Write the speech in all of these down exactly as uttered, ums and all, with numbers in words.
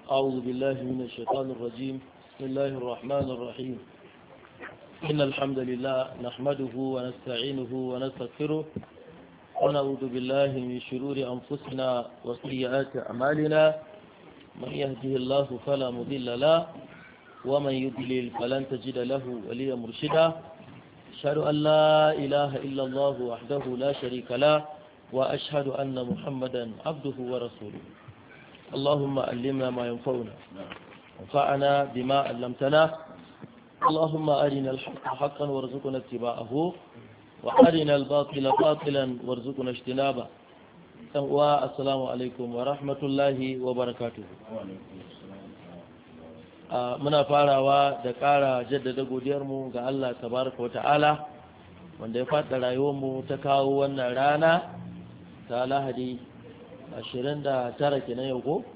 أعوذ بالله من الشيطان الرجيم. بسم الله الرحمن الرحيم. إن الحمد لله نحمده ونستعينه ونستغفره ونعوذ بالله من شرور أنفسنا وسيئات أعمالنا. من يهده الله فلا مضل له ومن يضلل فلن تجد له وليا مرشدا. أشهد أن لا إله إلا الله وحده لا شريك له وأشهد أن محمدا عبده ورسوله. اللهم علمنا ما ينفعنا وانفعنا بما علمتنا. اللهم أرنا الحق حقا وارزقنا اتباعه وأرنا الباطل باطلا وارزقنا اجتنابه. والسلام عليكم ورحمة الله وبركاته. muna farawa da ƙara jaddada godiyarmu ga Allah tabaraka wa ta'ala wanda ya faɗa rayuwarmu ta kawo wannan rana ta Lahadi ashirin da tara kenan yau ko?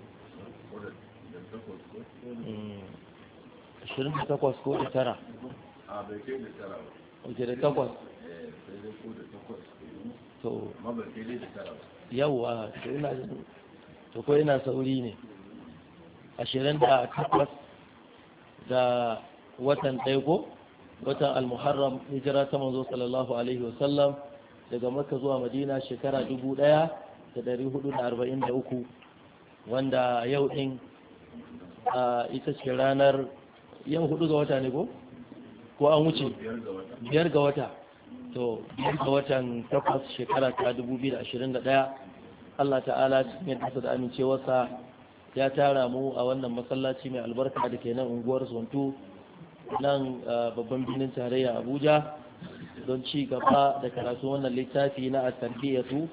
ashirin da takwas ko da tara? a bai kai da tara ba. oke da takwas? sai dai ko da takwas to ma bai kai da tara ba. yauwa to ina to ko ina sauri ne ashirin da takwas da watan ɗaya ko watan al-muharram hijira ta manzo sallallahu alaihi wasallam daga makka zuwa madina shekara dubu ɗaya da dari hudu da arba'in da uku wanda yau ɗin ita ce ranar yau hudu ga wata ne ko ko an wuce biyar ga wata to biyar ga watan takwas shekara ta dubu biyu da ashirin da ɗaya Allah ta'ala cikin yadda da amincewarsa ya tara mu a wannan masallaci mai albarka da ke nan unguwar zonto nan babban birnin tarayya abuja don ci gaba da karatu wannan littafi na at-tarbiyatu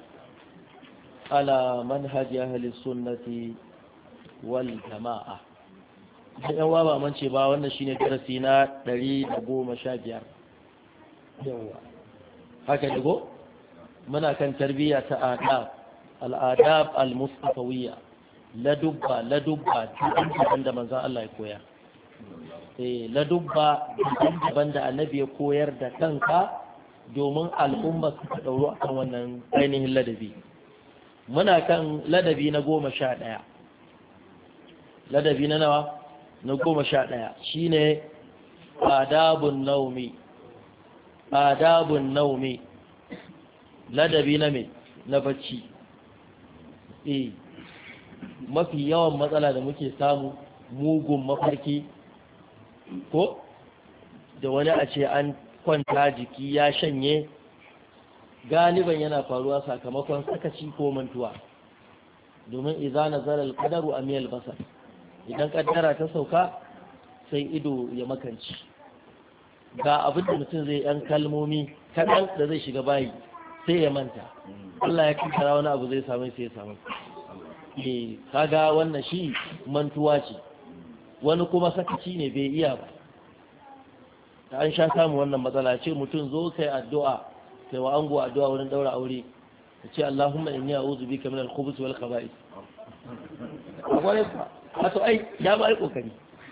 ala manhaji ahli sunnati wal jama'a. Idan yan waba man ce ba wannan shine darasi na ɗari da goma sha biyar. Yawa. Haka dago muna kan tarbiyya ta adab al-adab al-mustafawiyya. ladubba ladubba daban da manzon Allah ya koya eh ladubba daban da annabi ya koyar da kanka domin al'umma su ta dauro akan wannan ainihin ladabi muna kan ladabi na goma sha ɗaya ladabi na nawa na goma sha ɗaya shine adabun naumi adabun naumi ladabi na me na bacci eh mafi yawan matsala da muke samu mugun mafarki ko da wani a ce an kwanta jiki ya shanye galiban yana faruwa sakamakon sakaci ko mantuwa domin idza nazara al-qadaru amiyal basar idan kaddara ta sauka sai ido ya makanci ga abin da mutum zai yan kalmomi kaɗan da zai shiga bayi sai ya manta Allah ya kaddara wani abu zai samu sai ya samu eh kaga wannan shi mantuwa ce wani kuma sakaci ne bai iya ba ta an sha samu wannan matsala ce mutum zo kai addu'a kai wa ango addu'a wurin daura aure ka ce Allahumma inni a'udhu bika min al-khubuthi wal khaba'ith akwai wato ai ya ba ai kokari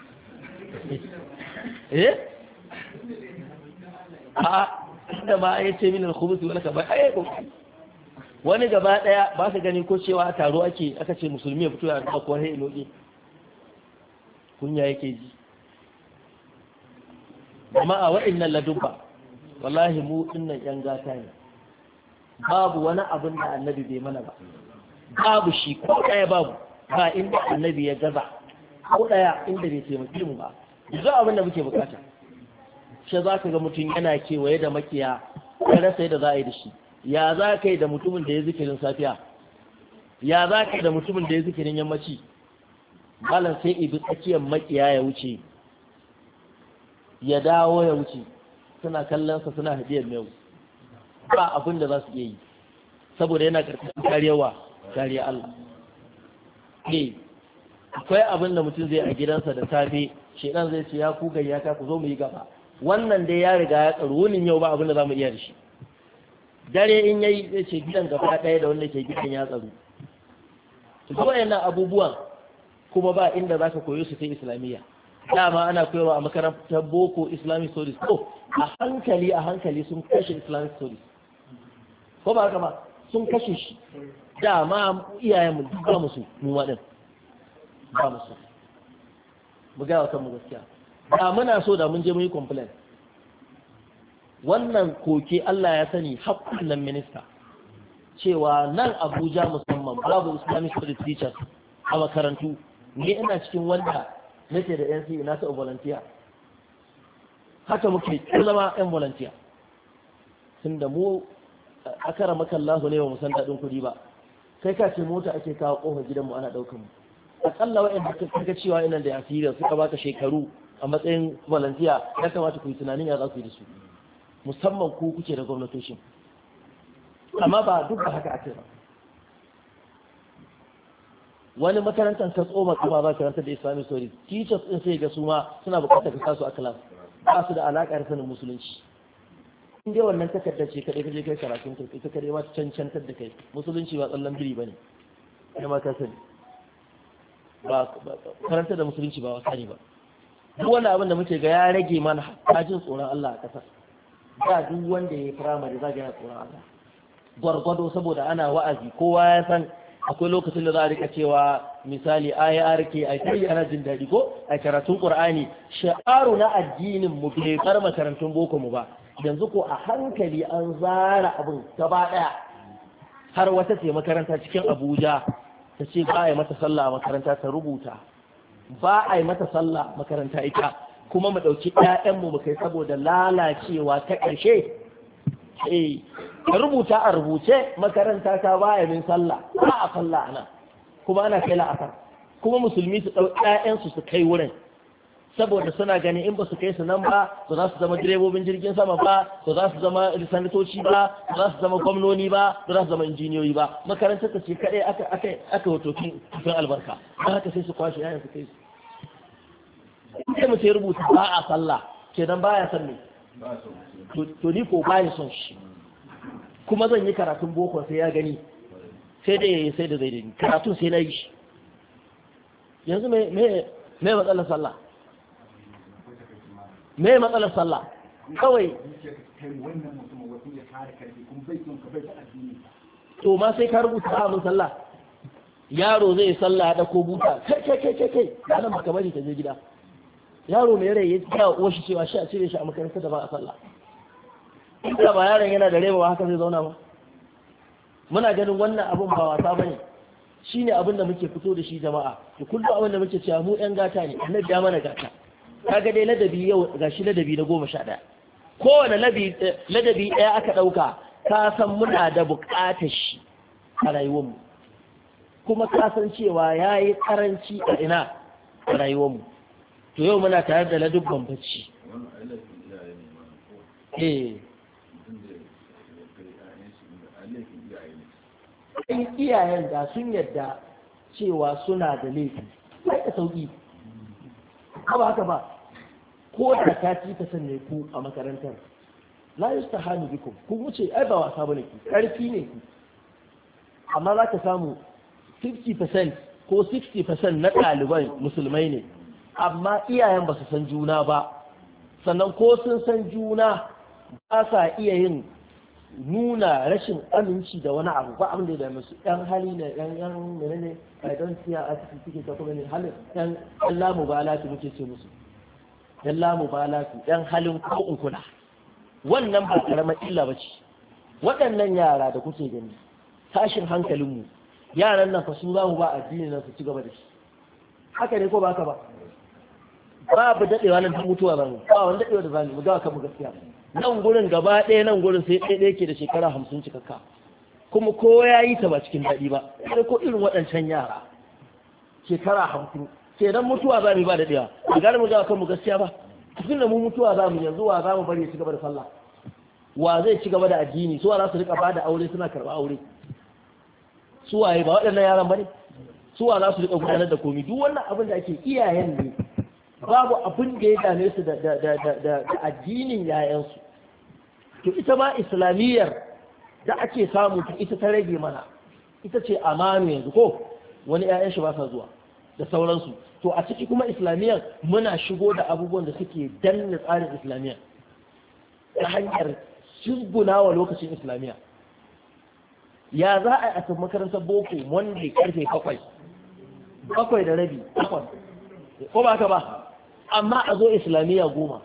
eh a da ma ya ce min al-khubuthi wal khaba'ith ai kokari wani gaba daya ba ka gani ko cewa a taro ake aka ce musulmi ya fito ya rufa ko hai loke kunya yake ji amma a wa'annan ladubba wallahi mu dinnan yan gata ne babu wani abin da annabi bai mana ba babu shi ko daya babu ba inda annabi ya gaza ko daya inda bai taimake mu ba duk abin da muke bukata shi za ka ga mutum yana kewaye da makiya ya rasa yadda za a yi da shi ya za ka yi da mutumin da ya zikirin safiya ya za ka yi da mutumin da ya zikirin yammaci malam sai ibi tsakiyar makiya ya wuce ya dawo ya wuce suna kallonsa suna hadiyar mai ba abin da za su iya yi saboda yana karkashin karewa kariya Allah ne akwai abin da mutum zai a gidansa da safe shedan zai ce ya ku gayyata ku zo mu yi gaba wannan dai ya riga ya tsaro wunin yau ba abin da za mu iya da shi dare in yayi zai ce gidan gaba ɗaya da wanda ke gidan ya tsaro to kuma yana abubuwan kuma ba inda zaka koyo su sai islamiyya dama ana koyarwa a makarantar boko islamic studies ko a hankali a hankali sun kashe islamic studies ko ba haka ba sun kashe shi dama iyayen mu duk ba musu mu wadin ba musu mu ga kanmu gaskiya da muna so da mun je mu yi complaint wannan koke Allah ya sani haƙƙin nan minista cewa nan Abuja musamman babu Islamic studies teachers a makarantu ne ina cikin wanda nake da N C na ta volunteer haka muke zama yan volunteer tunda mu akara makallahu ne ba mu san dadin kudi ba kai ka ce mota ake kawo kofar gidanmu ana daukar mu akalla wa'anda kaga cewa ina da asiri suka baka shekaru a matsayin volunteer ya kamata ku yi tunanin ya za ku yi da su musamman ku kuke da gwamnatoshin amma ba duk da haka ake ba wani makarantar ka tsoma kuma za ka karanta da Islamic stories teachers din sai ga su ma suna bukatar ka sa su a class ba su da alaƙa da sanin musulunci in dai wannan takardar ce kadai kaje kai karatun kai ita kadai ma cancantar da kai musulunci ba tsallan biri bane kai ma ka sani ba karanta da musulunci ba wasa ne ba duk wani abin da muke ga ya rage mana hajjin tsoron Allah a ƙasar da duk wanda ya yi firamare za ga yana tsoron Allah gwargwado saboda ana wa'azi kowa ya san akwai lokacin da za a rika cewa misali I R K ai kai ana jin daɗi ko a karatun Qur'ani sha'aru na addinin mu bai bar makarantun boko mu ba yanzu ko a hankali an zara abin gaba daya har wata ce makaranta cikin Abuja ta ce ba a yi mata sallah a makaranta ta rubuta ba a yi mata sallah makaranta ita kuma mu ɗauki ƴaƴanmu mu kai saboda lalacewa ta ƙarshe eh ka rubuta a rubuce makaranta ta baya min sallah ba a sallah ana kuma ana kai la'asar kuma musulmi su ɗau ƴaƴansu su kai wurin saboda suna gani in ba su kai su nan ba ba za su zama direbobin jirgin sama ba ba za su zama sanatoci ba ba za su zama gwamnoni ba ba za su zama injiniyoyi ba makarantar ta ce kaɗai aka aka aka wato kin albarka don haka sai su kwashe ƴaƴan su kai su in kai mutum ya rubuta ba a sallah kenan baya son ne to ni ko baya son shi kuma zan yi karatun boko sai ya gani sai da yayi sai da zai dani karatun sai na yi shi yanzu me me me matsalar sallah me matsalar sallah kawai to ma sai ka rubuta a mun sallah yaro zai sallah ya dauko buta kai kai kai kai kai nan baka bari ka je gida yaro mai rai ya tsaya uwar shi cewa shi a cire shi a makarantar da ba a sallah inda ba yaron yana da rewa haka zai zauna ba muna ganin wannan abun ba wasa bane shine abin da muke fito da shi jama'a to kullum abin da muke cewa mu yan gata ne annabi ya mana gata kaga dai ladabi yau gashi ladabi na goma sha ɗaya kowane ladabi ɗaya aka ɗauka ka san muna da buƙatar shi a rayuwarmu kuma ka san cewa ya yi ƙaranci a ina a rayuwarmu to yau muna tare da ladubban bacci eh ai iyayen da sun yadda cewa suna da laifi sai ka sauki ba haka ba ko da ka ci ka sanne ku a makarantar la yustahanu bikum ku wuce ai ba wasa bane ku karfi ne ku amma za ka samu fifty percent ko sixty percent na ɗaliban musulmai ne amma iyayen ba su san juna ba sannan ko sun san juna ba sa iya yin nuna rashin aminci da wani abu ba abin da ya musu yan hali ne yan yan menene I don't see a cikin suke ta kuma ne halin yan yan lamu balatu muke ce musu yan lamu balatu yan halin ko in kula wannan ba karamar illa bace waɗannan yara da kuke gani tashin hankalin mu yaran nan fa su za mu ba addini nan su ci gaba da shi haka ne ko ba haka ba babu dadewa nan ta mutuwa ba ba wanda dadewa da zani mu ga kanmu gaskiya nan gurin gaba ɗaya nan gurin sai ɗaya ɗaya ke da shekara hamsin cikakka kuma ko ya yi ta ba cikin daɗi ba sai ko irin waɗancan yara shekara hamsin sai dan mutuwa za mu ba da ɗaya a gane mu ga kanmu gaskiya ba cikin da mu mutuwa za mu yanzu wa za mu bari ya ci gaba da sallah wa zai ci gaba da addini su wa za su rika ba da aure suna karɓa aure su waye ba waɗannan yaran ba ne su wa za su rika gudanar da komi duk wannan abin da ake iyayen ne babu abin da ya dame su da addinin yayansu to ita ma islamiyyar da ake samu ita ta rage mana ita ce amanu yanzu ko wani yayan shi ba sa zuwa da sauransu to a ciki kuma islamiyyar muna shigo da abubuwan da suke danna tsarin islamiyyar ta hanyar shizguna wa lokacin islamiyya ya za a yi a makarantar boko wanda karfe bakwai bakwai da rabi takwas ko ba haka ba amma a zo islamiyya goma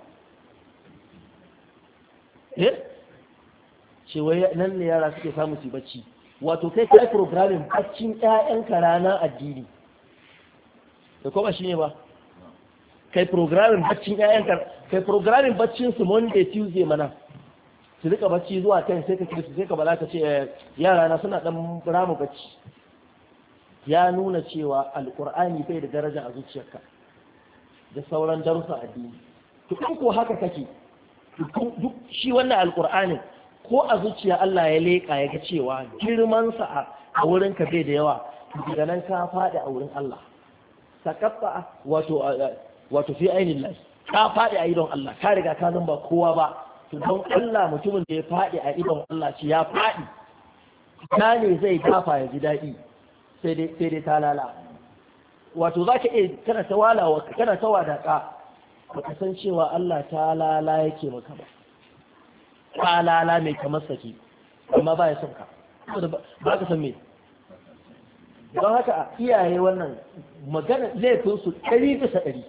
eh ce wai nan ne yara suke samu su bacci wato kai kai programming baccin ƴaƴanka ranar addini da kuma shi ne ba kai programming baccin ƴaƴanka kai programming baccin su Monday Tuesday mana su rika bacci zuwa kan sai ka ce sai ka bala ka ce yara na suna dan ramu bacci ya nuna cewa alqur'ani bai da daraja a zuciyarka da sauran darussa addini to in ko haka kake duk shi wannan alqur'ani ko a zuciya Allah ya leka ya ga cewa girman sa a wurin ka bai da yawa daga nan ka fadi a wurin Allah sakatta wato wato fi ainin Allah ka fadi a idon Allah ka riga ka zan ba kowa ba to don Allah mutumin da ya fadi a idon Allah shi ya fadi ta ne zai dafa ya ji daɗi sai dai sai dai ta lala wato za ka iya kana ta walawa kana ta wadaka ba ka san cewa Allah ta lala yake maka ba ta lala mai kamar sake amma ba ya son ka ba ka san me don haka iyaye wannan magana laifin su ɗari bisa ɗari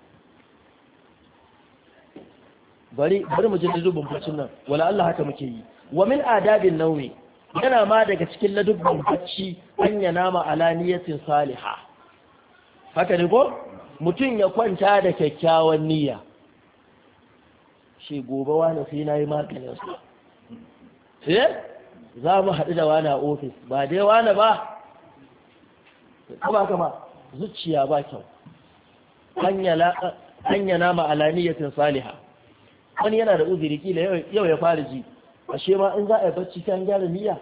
bari bari mu ji ladubin bacin nan wala Allah haka muke yi wa min adabin nawmi yana ma daga cikin ladubin bacci an yana ma alaniyatin salihah haka ne ko mutum ya kwanta da kyakkyawan niyya shi gobe wani sai nayi maganin sa eh za mu haɗu da wani a ofis ba dai wani ba kuma kama zuciya ba kyau an yana ma alaniyatin salihah wani yana da uzuri kila yau ya fara ji ashe ma in za a yi bacci ta gyara niyya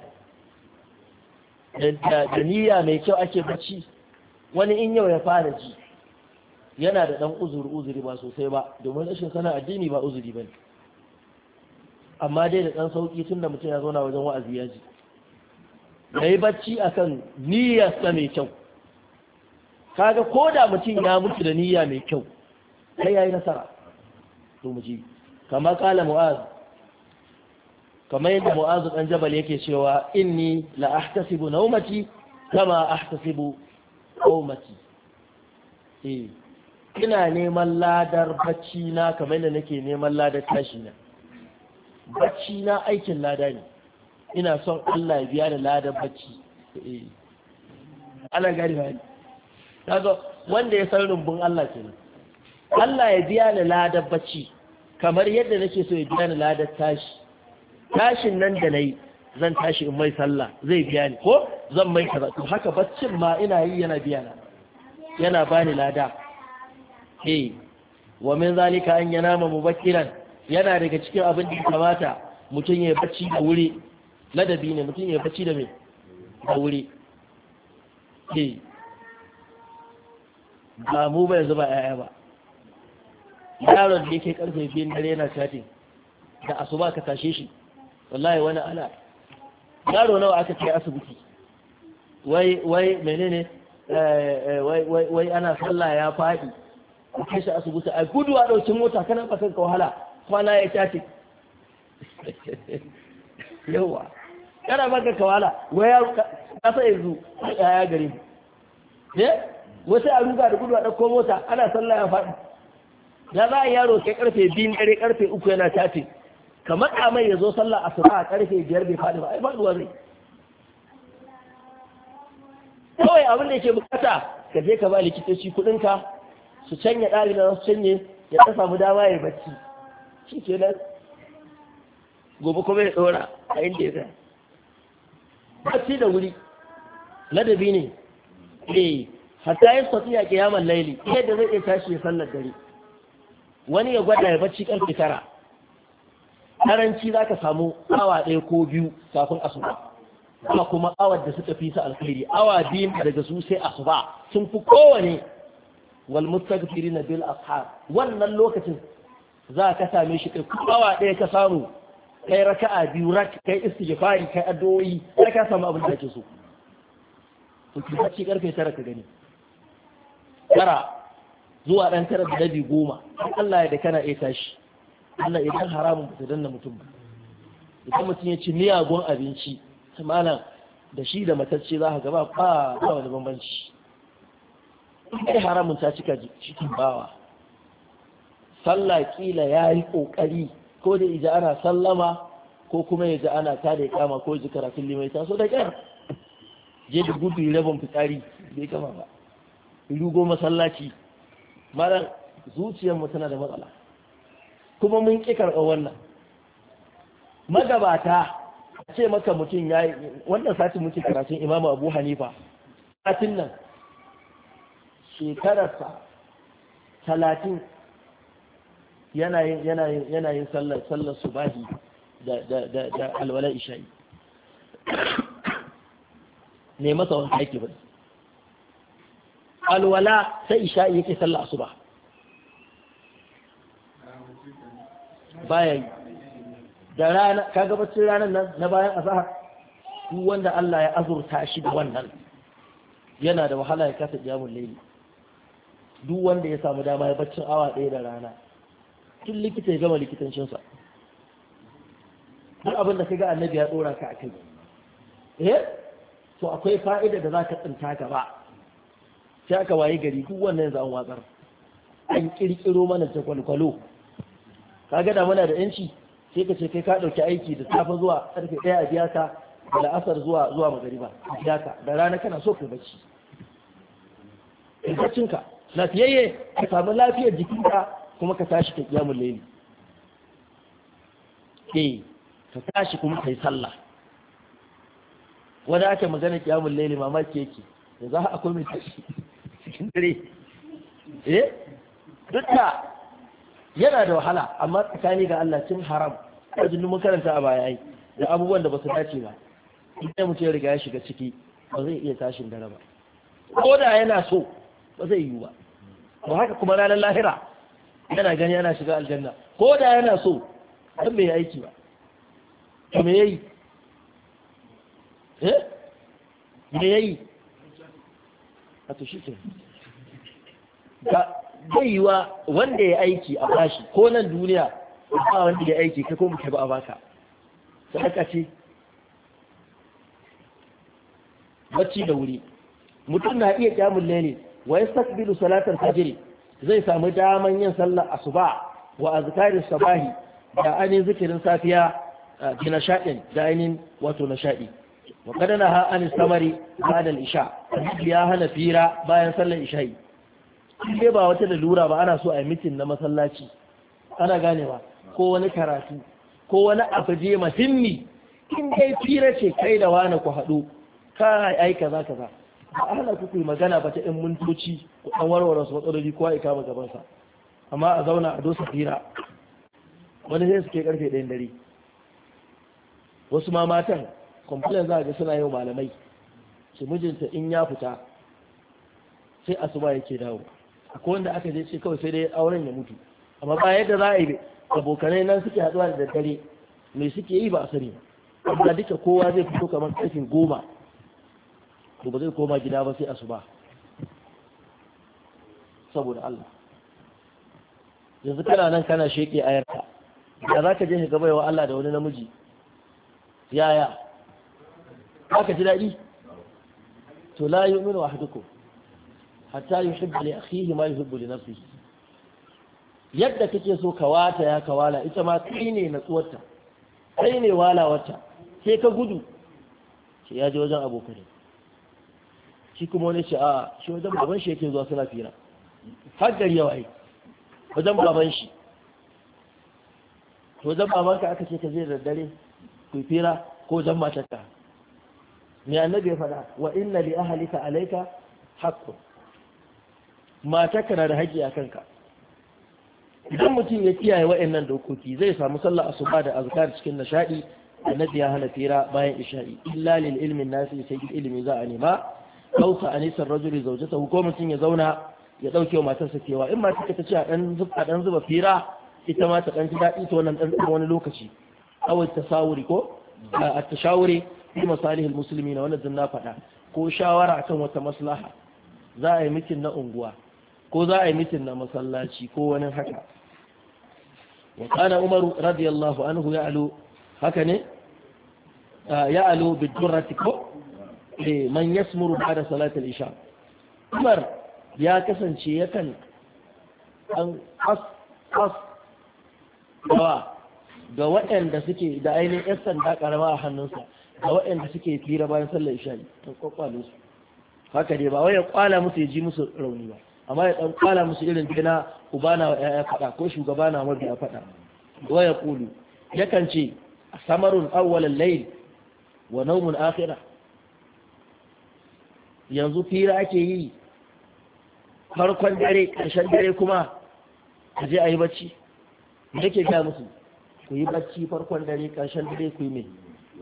da niyya mai kyau ake bacci wani in yau ya fara ji yana da dan uzuri uzuri ba sosai ba domin rashin sana addini ba uzuri bane amma dai da dan sauki tunda mutum ya zauna wajen wa'azi ya ji yayi bacci akan niyyarsa mai kyau kaga koda mutum ya mutu da niyya mai kyau kai yayi nasara to mu ji kama kala mu'az kamar yadda mu'az dan jabal yake cewa inni la ahtasibu nawmati kama ahtasibu qawmati eh ina neman ladar bacci na kamar yadda nake neman ladar tashi na bacci na aikin lada ne ina son Allah ya biya da ladar bacci eh ana gari ba kaga wanda ya san rumbun Allah kenan Allah ya biya da ladar bacci kamar yadda nake so ya biya ni ladar tashi tashin nan da nayi zan tashi in mai sallah zai biya ni ko zan mai kaza to haka baccin ma ina yi yana biya na yana bani lada eh wa min zalika an yanama mubakkiran yana daga cikin abin da kamata mutum ya bacci da wuri ladabi ne mutum ya bacci da me da wuri eh ba mu ba yanzu ba yaya ba yaron da yake karfe biyun dare yana chatting da asuba ka tashe shi wallahi wani ana yaro nawa aka kai asibiti wai wai menene wai wai wai ana sallah ya fadi kai shi asibiti a gudu a dauki mota kana ba kanka wahala kwana ya chatting yawa kana ba kanka wahala wai ka sai yanzu ya gare mu eh wasu a ruga da gudu a dauko mota ana sallah ya fadi da za a yaro kai karfe biyun dare karfe uku yana tafi kamar a mai ya zo sallah asuba a karfe biyar bai faɗi ba ai faɗuwa zai kawai abin da yake bukata ka je ka ba likitoci kuɗinka su canya ɗari na su canye ya ta samu dama ya bacci shi ke nan gobe kuma ya ɗora a inda ya zai bacci da wuri ladabi ne eh hatta yin sati ya kiyaman laili yadda zai iya tashi ya sallar dare wani ya gwada ya bacci karfe tara karanci za ka samu awa ɗaya ko biyu kafin asuba kuma kuma awar da suka fi su alkhairi awa biyu daga su sai asuba sun fi kowane wal mustaghfirin bil ashar wannan lokacin za ka same shi kai awa ɗaya ka samu kai raka'a biyu rak kai istighfari kai addu'o'i sai ka samu abin da kake so to ki bacci karfe tara ka gani tara zuwa ɗan tara da rabi goma Allah ya da kana iya tashi Allah idan haramun ba ta danna mutum ba idan mutum ya ci miyagun abinci malam da shi da matacce za ka gaba ba ba wani bambanci kai haramun ta cika cikin bawa sallah kila yayi kokari ko da ija ana sallama ko kuma yaji ana tada kama ko ji karatun limai ta so da kyar je da gudu rabon fitsari bai kama ba rugo masallaci mara zuciyar mu tana da matsala kuma mun ƙi karɓar wannan magabata ce maka mutum ya yi wannan satin muke karatun imamu abu hanifa satin nan shekararsa talatin yanayin sallar sallar subahi da alwalar isha'i ne masa wani aiki ba alwala sai isha'i yake sallar asuba baya yi da rana kaga bacin ranar nan na bayan azhar duk wanda Allah ya azurta shi da wannan yana da wahala ya kasa qiyamul layli duk wanda ya samu dama ya baccin awa ɗaya da rana tun likita ya gama likitancin sa duk abin da kaga annabi ya dora ka akai eh to akwai fa'ida da zaka tsinta gaba sai aka waye gari duk wannan yanzu an watsar an kirkiro mana jagwalgwalo kaga da muna da yanci sai ka ce kai ka dauki aiki da safe zuwa karfe ɗaya a biya ka da la'asar zuwa zuwa magariba a biya ka da rana kana so ka bacci baccin ka lafiyayye ka samu lafiyar jikinka kuma ka tashi ka kiyamul layli eh ka tashi kuma kai sallah wanda ake magana kiyamul layli mamaki yake yanzu akwai mai tashi cikin dare eh dukka yana da wahala amma tsakani ga Allah cin haram wajen mun karanta a baya da abubuwan da ba su dace ba idan mutum ya riga ya shiga ciki ba zai iya tashin dare ba ko da yana so ba zai yi ba to haka kuma ranar lahira yana gani yana shiga aljanna ko da yana so dan bai aiki ba to me yayi eh me yayi a to shi ke zai yi wa wanda ya aiki a bashi ko nan duniya ba wanda ya aiki ka kuma ba a baka sadaka ce bacci da wuri mutum na iya kyamun lele wa yastaqbilu salatar fajr zai samu daman yin sallar asuba wa azkarin sabahi da ainihin zikirin safiya da nashadin da ainihin wato nashadi wa kadana ha an samari ba'da al-isha ya hana fira bayan sallar isha'i sai ba wata lura ba ana so a yi mitin na masallaci ana ganewa ko wani karatu ko wani abu je muhimmi in dai fira ce kai da wani ku haɗu ka ai kaza kaza ba ana ku yi magana ba ta ɗan mintoci ku ɗan warware su matsaloli ko aika ba gaban sa amma a zauna a dosa fira wani sai suke karfe ɗayan dare wasu ma matan complain za a ga suna yau malamai ce mijinta in ya fita sai asuba yake dawo akwai wanda aka je ce kawai sai dai auren ya mutu amma ba yadda za a yi abokanai nan suke haɗuwa da daddare mai suke yi ba a sani ba amma duka kowa zai fito kamar karfin goma to ba zai koma gida ba sai asuba saboda Allah yanzu kana nan kana sheke ayarka da za ka je ka gaba wa Allah da wani namiji yaya za ka ji daɗi to la yu'minu ahadukum hatta yuhibbu li akhihi ma yuhibbu li nafsihi yadda kake so ka wata ya ka wala ita ma kai ne natsuwarta kai ne walawarta sai ka gudu shi ya je wajen abokai shi kuma wani ce a shi wajen baban shi yake zuwa suna fira har gari yawa yi wajen baban shi wajen babanka aka ce ka je da dare ku fira ko wajen matarka me annabi ya faɗa wa inna li ahlika alayka haqqun matarka na da haƙƙi a kanka idan mutum ya kiyaye wa'annan dokoki zai samu sallah asuba da azkar cikin nishadi annabi ya hana fira bayan isha'i illa lil ilmi nasi sai ilimi za a nema kausa anisar rajuli zawjatahu ko mutum ya zauna ya dauke wa matarsa kewa in ma take ta ce a dan zuba dan zuba fira ita ma ta dan ji dadi to wannan dan wani lokaci awai tasawuri ko a tashawuri fi masalihil muslimin wannan zan na faɗa ko shawara akan wata maslaha za a yi mitin na unguwa ko za a yi mitin na masallaci ko wani haka wa kana umaru radiyallahu anhu ya'lu haka ne ya'lu bidurrati ko man yasmuru ba'da salatul isha umar ya kasance yakan an kas gawa ga waɗanda suke da ainihin yan sanda karama a hannunsa ga waɗanda suke fira bayan sallar isha'i ta kwakwalo su haka dai ba wai ya kwala musu ya ji musu rauni ba amma ya dan kwala musu irin dina ubana wa yaya fada ko shugaba na mabiya fada wa ya kulu yakan ce samarun awwalal layl wa nawmun akhirah yanzu fira ake yi farkon dare ƙarshen dare kuma a je a yi bacci da ke ga musu ku yi bacci farkon dare ƙarshen dare ku yi mai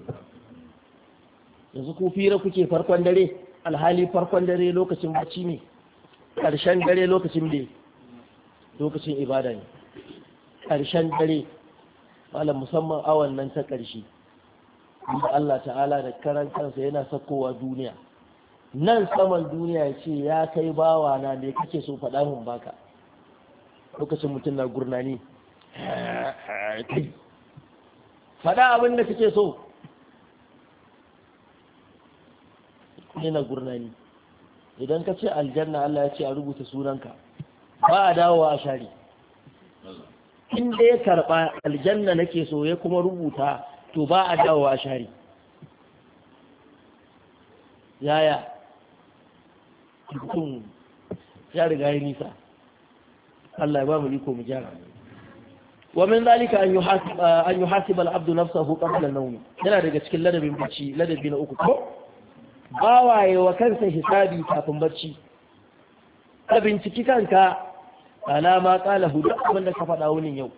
yanzu ku fira kuke farkon dare alhali farkon dare lokacin bacci ne ƙarshen dare lokacin da lokacin ibada ne ƙarshen dare malam musamman awan nan ta ƙarshe da Allah ta'ala da karan kansa yana sakowa duniya nan saman duniya ya ce ya kai bawa na me kake so faɗa mun baka lokacin mutum na gurnani faɗa abin da kake so yana gurnani idan ka ce aljanna Allah ya ce a rubuta sunanka ba a dawowa a share inda ya karɓa aljanna nake so ya kuma rubuta to ba a dawowa a share yaya mutum ya riga ya nisa Allah ya ba mu iko mu gyara wa min zalika an yuhasib an yuhasib al-abdu nafsahu qabla an-nawm yana daga cikin ladabin bacci ladabi na uku ko bawaye wa kansa hisabi kafin bacci ka binciki kanka alama qala hudu abin da ka faɗa wunin yau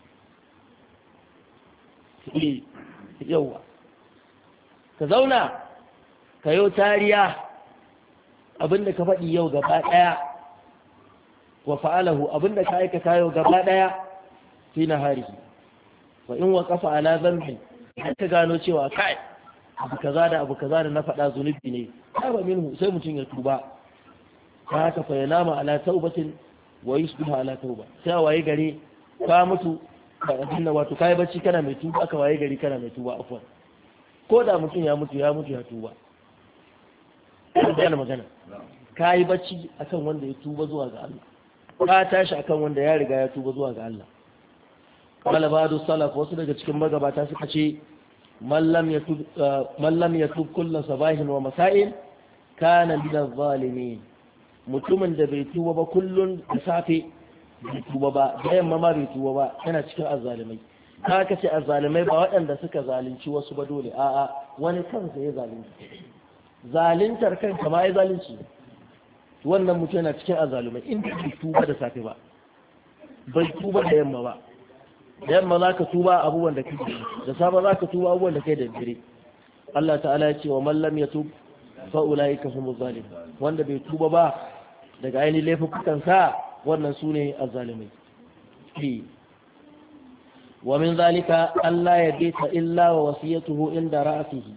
eh yawa ka zauna ka yau tariya abinda ka faɗi yau gaba ɗaya wa fa'alahu abinda ka aikata yau gaba ɗaya fi naharihi wa in wa kafa ala dhanbi ka gano cewa kai abu kaza da abu kaza da na faɗa zunubi ne ba minhu sai mutum ya tuba ta haka fa yanama ala taubatin wa yusbihu ala tauba sai waye gare ka mutu ka dinna wato kai bacci kana mai tuba aka waye gari kana mai tuba afwan ko da mutum ya mutu ya mutu ya tuba kana magana ka yi bacci akan wanda ya tuba zuwa ga Allah ka tashi akan wanda ya riga ya tuba zuwa ga Allah qala ba'du salaf wasu daga cikin magabata suka ce man lam yatub man lam yatub kullu sabahin wa masa'in kana min adh-dhalimin mutumin da bai tuba ba kullun da safe bai tuba ba da yamma ma bai tuba ba yana cikin azzalimai ka kace azzalimai ba waɗanda suka zalunci wasu ba dole a'a wani kansa ya zalunci zalintar kanka ma ya zalunci wannan mutum yana cikin azalumai in bai tuba da safe ba bai tuba da yamma ba da yamma za ka tuba abubuwan da kake da safe za ka tuba abubuwan da kai da dare Allah ta'ala ya ce wa man lam yatub fa ulaika humuz zalim wanda bai tuba ba daga ainihin laifukan sa wannan sune azzalimai wa min zalika Allah ya bita illa wa wasiyatuhu inda ra'atihi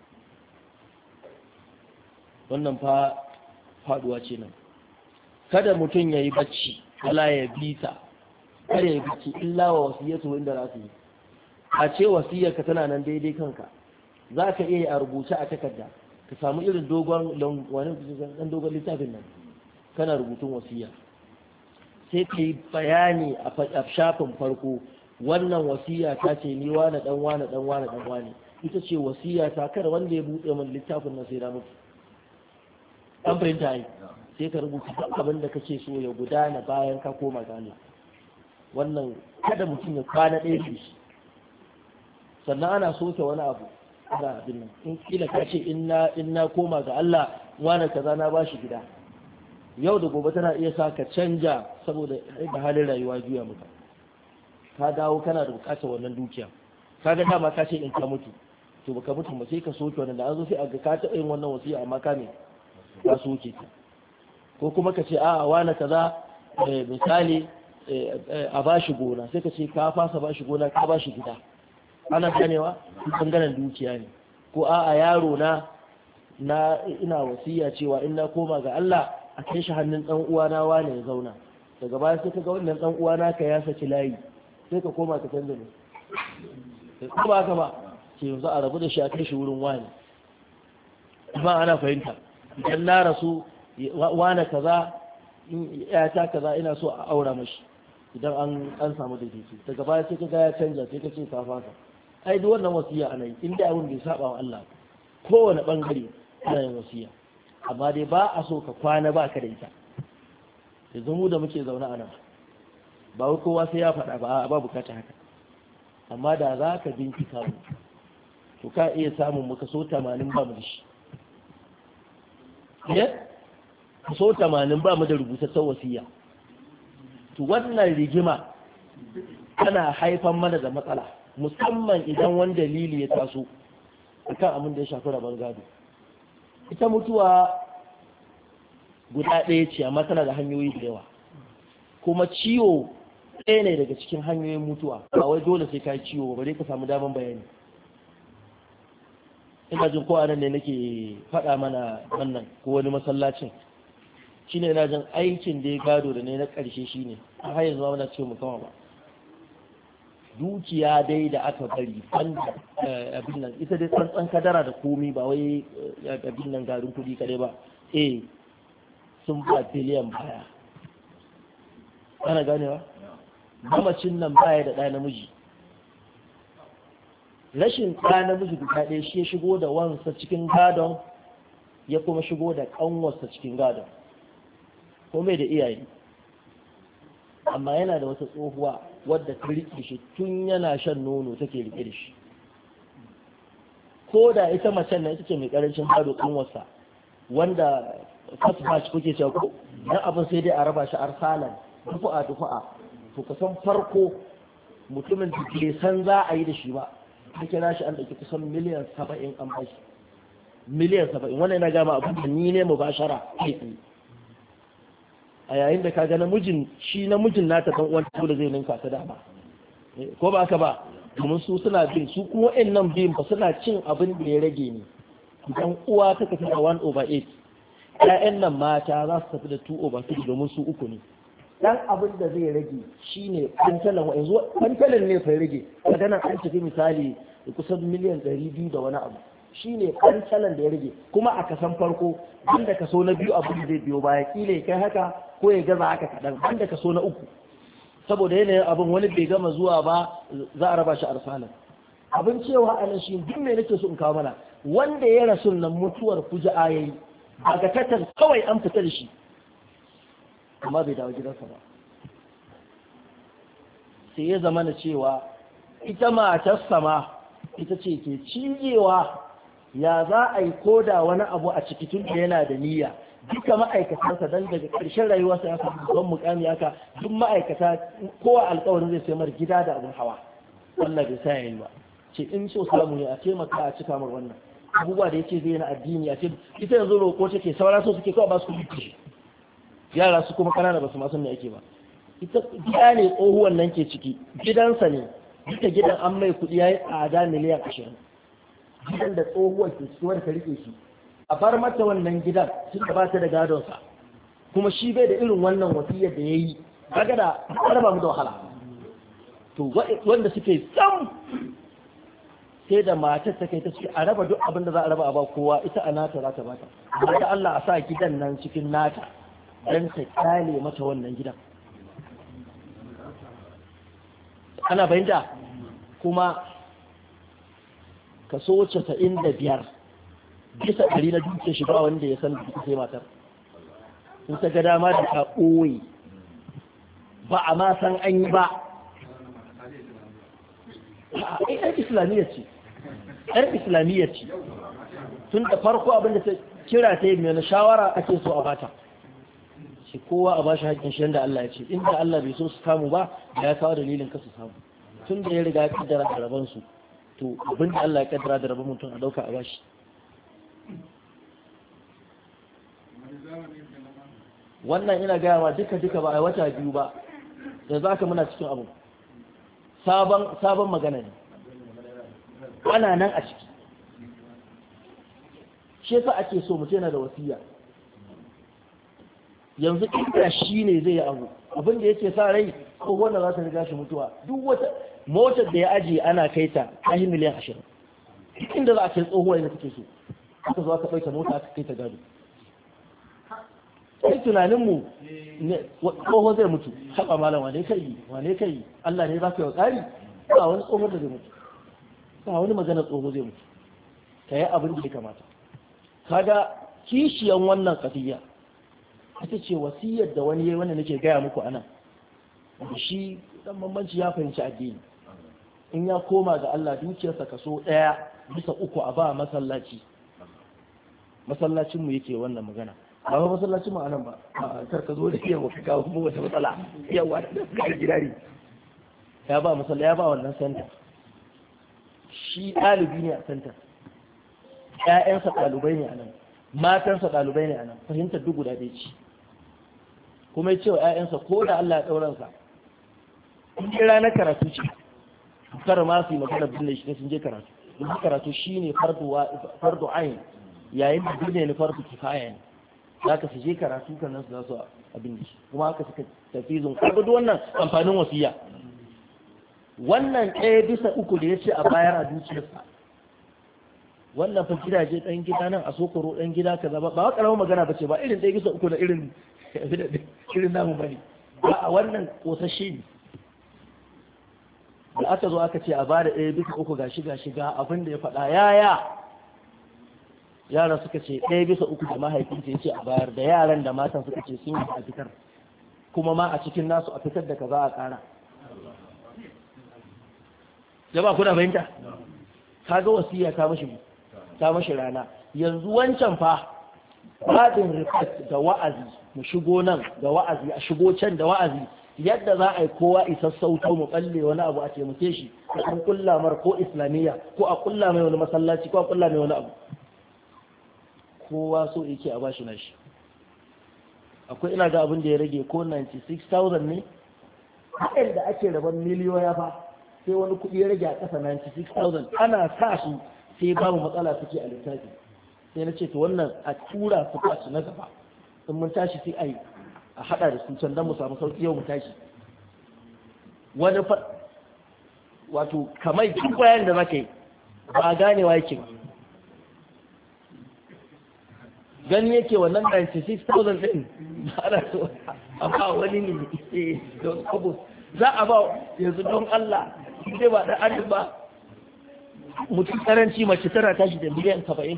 wannan fa faduwa ce nan kada mutum yayi bacci Allah ya bita kada ya bacci illa wa wasiyatuhu inda ra'atihi a ce wasiyarka tana nan daidai kanka zaka iya a rubuce a takarda ka samu irin dogon wani dan dogon littafin nan kana rubutun wasiya sai ka yi bayani a shafin farko wannan wasiya ta ce ni wani dan wani dan wani dan wani ita ce wasiya ta kada wanda ya buɗe min littafin nan sai na mutu an fahimta yi sai ka rubuta duk abin da kake so ya gudana bayan ka koma ga Allah wannan kada mutum ya kwana ɗaya da shi sannan ana soke wani abu ana abin nan in kila ka ce in na koma ga Allah wani kaza na bashi gida yau da gobe tana iya sa ka canja saboda da halin rayuwa juya maka ka dawo kana da bukatar wannan dukiya ka ga dama ka ce in ka mutu to baka mutu ba sai ka soke wannan da an zo sai a ga ka taɓa yin wannan wasiya amma ka ne ka soke ta ko kuma ka ce a'a wani kaza misali a bashi gona sai ka ce ka fasa bashi gona ka bashi gida ana ganewa bangaren dukiya ne ko a'a yaro na na ina wasiya cewa in na koma ga Allah a kai shi hannun dan uwana wane ya zauna daga baya sai ka ga wannan dan uwana ka ya saki layi sai ka koma ka canza ne sai ko ba ka ba sai yanzu a rabu da shi a kai shi wurin wani kuma ana fahimta idan na rasu wane kaza ya ta kaza ina so a aura mashi idan an an samu daidaito daga baya sai ka ga ya canja sai ka ce ka fasa ai duk wannan wasiya ana yi inda abin bai saba wa Allah kowane bangare ana yin wasiya amma dai ba a so ka kwana ba ka da ita yanzu mu da muke zaune a nan ba wai kowa sai ya faɗa ba ba bukata haka amma da za ka bincika mu to ka iya samun mu kaso tamanin ba mu da shi ne kaso tamanin ba mu da rubutaccen wasiya to wannan rigima tana haifan mana da matsala musamman idan wani dalili ya taso akan abin da ya shafi rabon gado ita mutuwa guda ɗaya ce amma tana da hanyoyi da yawa kuma ciwo ɗaya ne daga cikin hanyoyin mutuwa ba wai dole sai ka yi ciwo ba dai ka samu daman bayani ina jin ko anan ne nake faɗa mana wannan ko wani masallacin shine ina jin aikin da ya gado da ne na ƙarshe shine a har yanzu muna ce mu kama ba dukiya dai da aka bari fanda abin nan ita dai tsantsan kadara da komi ba wai abin nan garin kuɗi kadai ba eh sun ba biliyan baya ana ganewa mamacin nan baya da ɗa namiji rashin ɗa namiji guda ɗaya shi ya shigo da wansa cikin gadon ya kuma shigo da ƙanwarsa cikin gadon ko mai da iyaye amma yana da wata tsohuwa wadda ta riƙe shi tun yana shan nono take riƙe da shi ko da ita macen nan ita ce mai ƙarancin gado ƙanwarsa wanda first batch kuke cewa ko dan abin sai dai a raba shi arsalan dufu'a dufu'a to kasan farko mutumin da ke san za a yi da shi ba ta kira shi an ɗauki kusan miliyan saba'in an bashi miliyan saba'in wannan yana gama abin da ni ne mu bashara kai tsaye a yayin da kaga namijin shi namijin nata dan uwan da zai ninka ta dama ko ba haka ba domin su suna bin su kuma nan biyun ba suna cin abin da ya rage ne idan uwa ta tafi da one over eight ƴaƴan nan mata za su tafi da two over three domin su uku ne dan abin da zai rage shine kwantalan yanzu kwantalan ne fa rage kaga nan an tafi misali kusan miliyan ɗari biyu da wani abu shine kwantalan da ya rage kuma a kasan farko inda kaso na biyu abin da zai biyo baya kila kai haka ko ya gaza haka kaɗan banda kaso na uku saboda yanayin abin wani bai gama zuwa ba za a raba shi arsalan abin cewa a nan shi duk me nake so in kawo mana wanda ya rasu nan mutuwar fuja'a yayi daga tattar kawai an fita da shi amma bai dawo gidansa ba sai ya zama na cewa ita matarsa ma ita ce ke cijewa ya za a yi koda wani abu a ciki tun da yana da niyya duka ma'aikatansa don daga ƙarshen rayuwarsa ya samu babban mukami haka duk ma'aikata kowa alƙawarin zai sai mar gida da abin hawa wannan bai sa yayi ba ce in so samu ne a taimaka a cika mar wannan abubuwa da yake zai na addini a ce ita yanzu roƙo take saura so suke kawai ba su kuɗi yara su kuma kanana ba su ma san me ake ba ita gida ne tsohuwan nan ke ciki gidansa ne duka gidan an mai kuɗi yayi tsada miliyan ashirin gidan da tsohuwar ke ciki wanda ta rike shi a bar mata wannan gidan tun da ba ta da gadonsa kuma shi bai da irin wannan wasiyar da ya yi kaga da raba mu da wahala to wanda suke sam sai da matar ta kai ta ce a raba duk abin da za a raba a ba kowa ita a nata za ta bata amma da Allah a sa gidan nan cikin nata dan ta kyale mata wannan gidan ana bayyana kuma kaso casa'in da biyar bisa ɗari na duke shi ba wanda ya san da sai matar in ta ga dama da ta ɓoye ba a ma san an yi ba ai ɗan islamiyyar ce ɗan islamiyyar ce tun da farko abinda ta kira ta yi mai shawara ake so a bata shi kowa a bashi haƙƙin shi yadda Allah ya ce inda Allah bai so su samu ba da ya kawo dalilin ka su samu tun da ya riga ya kaddara da rabansu to abinda Allah ya kaddara da rabon mutum a ɗauka a bashi wannan ina gaya ma duka duka ba a wata biyu ba da za ka muna cikin abu sabon magana ne ana nan a ciki shi yasa ake so mutum yana da wasiya yanzu inda shi ne zai yi abu abin da yake sa rai ko wanda za ta riga shi mutuwa duk wata motar da ya ajiye ana kai ta kashi miliyan ashirin inda za a kai tsohuwa yana take so aka zo aka ɗauke mota aka kai ta gado sai tunaninmu tsoho zai mutu haɓa malam wane kai wane kai Allah ne za ka yi wa tsari ba wani tsoho da zai mutu ba wani magana tsoho zai mutu ka yi abin da ya kamata kaga kishiyan wannan kafiya ita ce wasiyar da wani yayi wanda nake gaya muku anan da shi dan bambanci ya fahimci addini in ya koma ga Allah dukiyarsa kaso ɗaya bisa uku a ba masallaci masallacin mu yake wannan magana ba ba masallacin mu anan ba kar ka zo da yawa ka kawo mu wata matsala yawa da ka gidari ya ba masalla ya ba wannan center shi ɗalibi ne a center ƴaƴansa ɗalibai ne anan matansa ɗalibai ne anan fahimtar duk guda ɗaya ce kuma ya ce wa ƴaƴansa ko da Allah ya ɗauransa in ji ranar karatu ce kar ma su yi magana bin da shi sun je karatu duk karatu shine fardu ayin yayin da duniya ne fardu kifaya ne za ka su je karatu kan nan su za su abin da shi kuma haka suka tafi zun karbi duk wannan amfanin wasiya wannan ɗaya bisa uku da ya ce a bayar a dukiyarsa wannan fa gidaje ɗan gida nan a sokoro ɗan gida kaza ba ba ƙaramin magana ba ce ba irin ɗaya bisa uku na irin irin namu bane ba a wannan kosashe ne da aka zo aka ce a bada ɗaya bisa uku gashi gashi ga abin da ya faɗa yaya yaran suka ce ɗaya bisa uku da mahaifinsa ya ce a bayar da yaran da matan suka ce sun yi a fitar kuma ma a cikin nasu a fitar da kaza a ƙara jama'a kuna fahimta kaga wasiya ta mashi ta mashi rana yanzu wancan fa badin request da wa'azi mu shigo nan da wa'azi a shigo can da wa'azi yadda za a yi kowa isa sauto mu balle wani abu a taimake shi ko an kulla mar ko islamiyya ko a kulla mai wani masallaci ko a kulla mai wani abu kowa so yake a bashi nashi akwai ina ga abin da ya rage ko ninety-six thousand ne haɗin da ake raban miliyoya fa sai wani kuɗi ya rage a ƙasa ninety-six thousand ana sa su sai babu matsala suke a littafi sai na ce to wannan a tura su kwaci na gaba in mun tashi sai a yi a haɗa da su can don mu samu sauƙi yau mu tashi wani fa wato kamar duk bayan da zaka yi ba ganewa yake ba gani yake wannan ninety-six thousand ɗin ba so a ba wani ne don abu za a ba yanzu don Allah sai ba da adam ba mutum karanci mace tana tashi da miliyan saba'in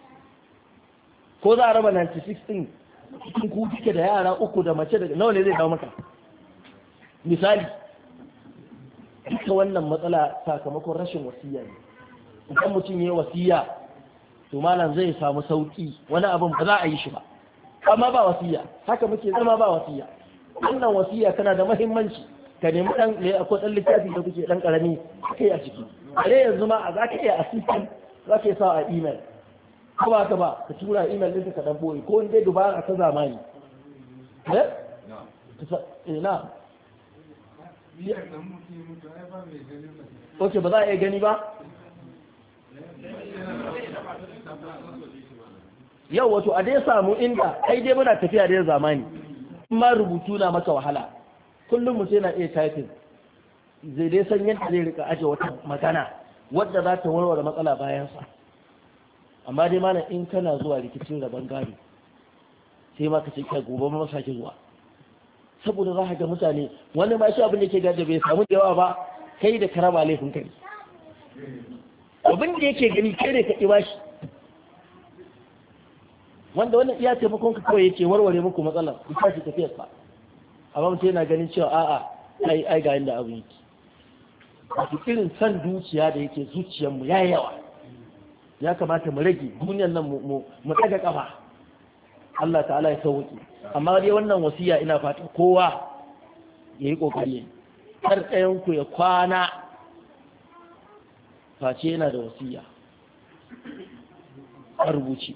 ko za a raba ninety-six ɗin cikin ku kike da yara uku da mace daga nawa ne zai dawo maka misali duka wannan matsala sakamakon rashin wasiya ne idan mutum ya yi wasiya to malam zai samu sauki wani abin ba za a yi shi ba amma ba wasiya haka muke zama ba wasiya wannan wasiya tana da muhimmanci ka nemi dan ne akwai dan littafi da kuke dan karami kai a ciki bare yanzu ma za ka iya assistant za ka sa a email ko ba ka ba ka tura email ɗinka ka dan boye ko in dai dubara ta zamani eh eh na ok ba za a iya gani ba yau wato a dai samu inda ai dai muna tafiya da zamani ma rubutu na maka wahala kullum mutum yana iya typing zai dai san yadda zai rika aje wata magana wadda za ta warware matsala bayansa amma dai mana in kana zuwa rikicin rabon gado sai ma ka ce kai gobe ma sake zuwa saboda za ka ga mutane wani ma shi abin da ke gado bai samu da yawa ba kai da karama laifin kai abin da yake gani kai ne ka ƙi bashi wanda wannan iya taimakon ka kawai yake warware muku matsalar ku tashi tafiyar sa amma mutum yana ganin cewa a'a ai ai ga inda abin yake wato irin san dukiya da yake zuciyar mu yayi yawa ya kamata mu rage duniyar nan mu mu daga kafa Allah ta'ala ya sauke amma dai wannan wasiya ina fata kowa yayi kokari har ɗayan ku ya kwana face yana da wasiya a rubuce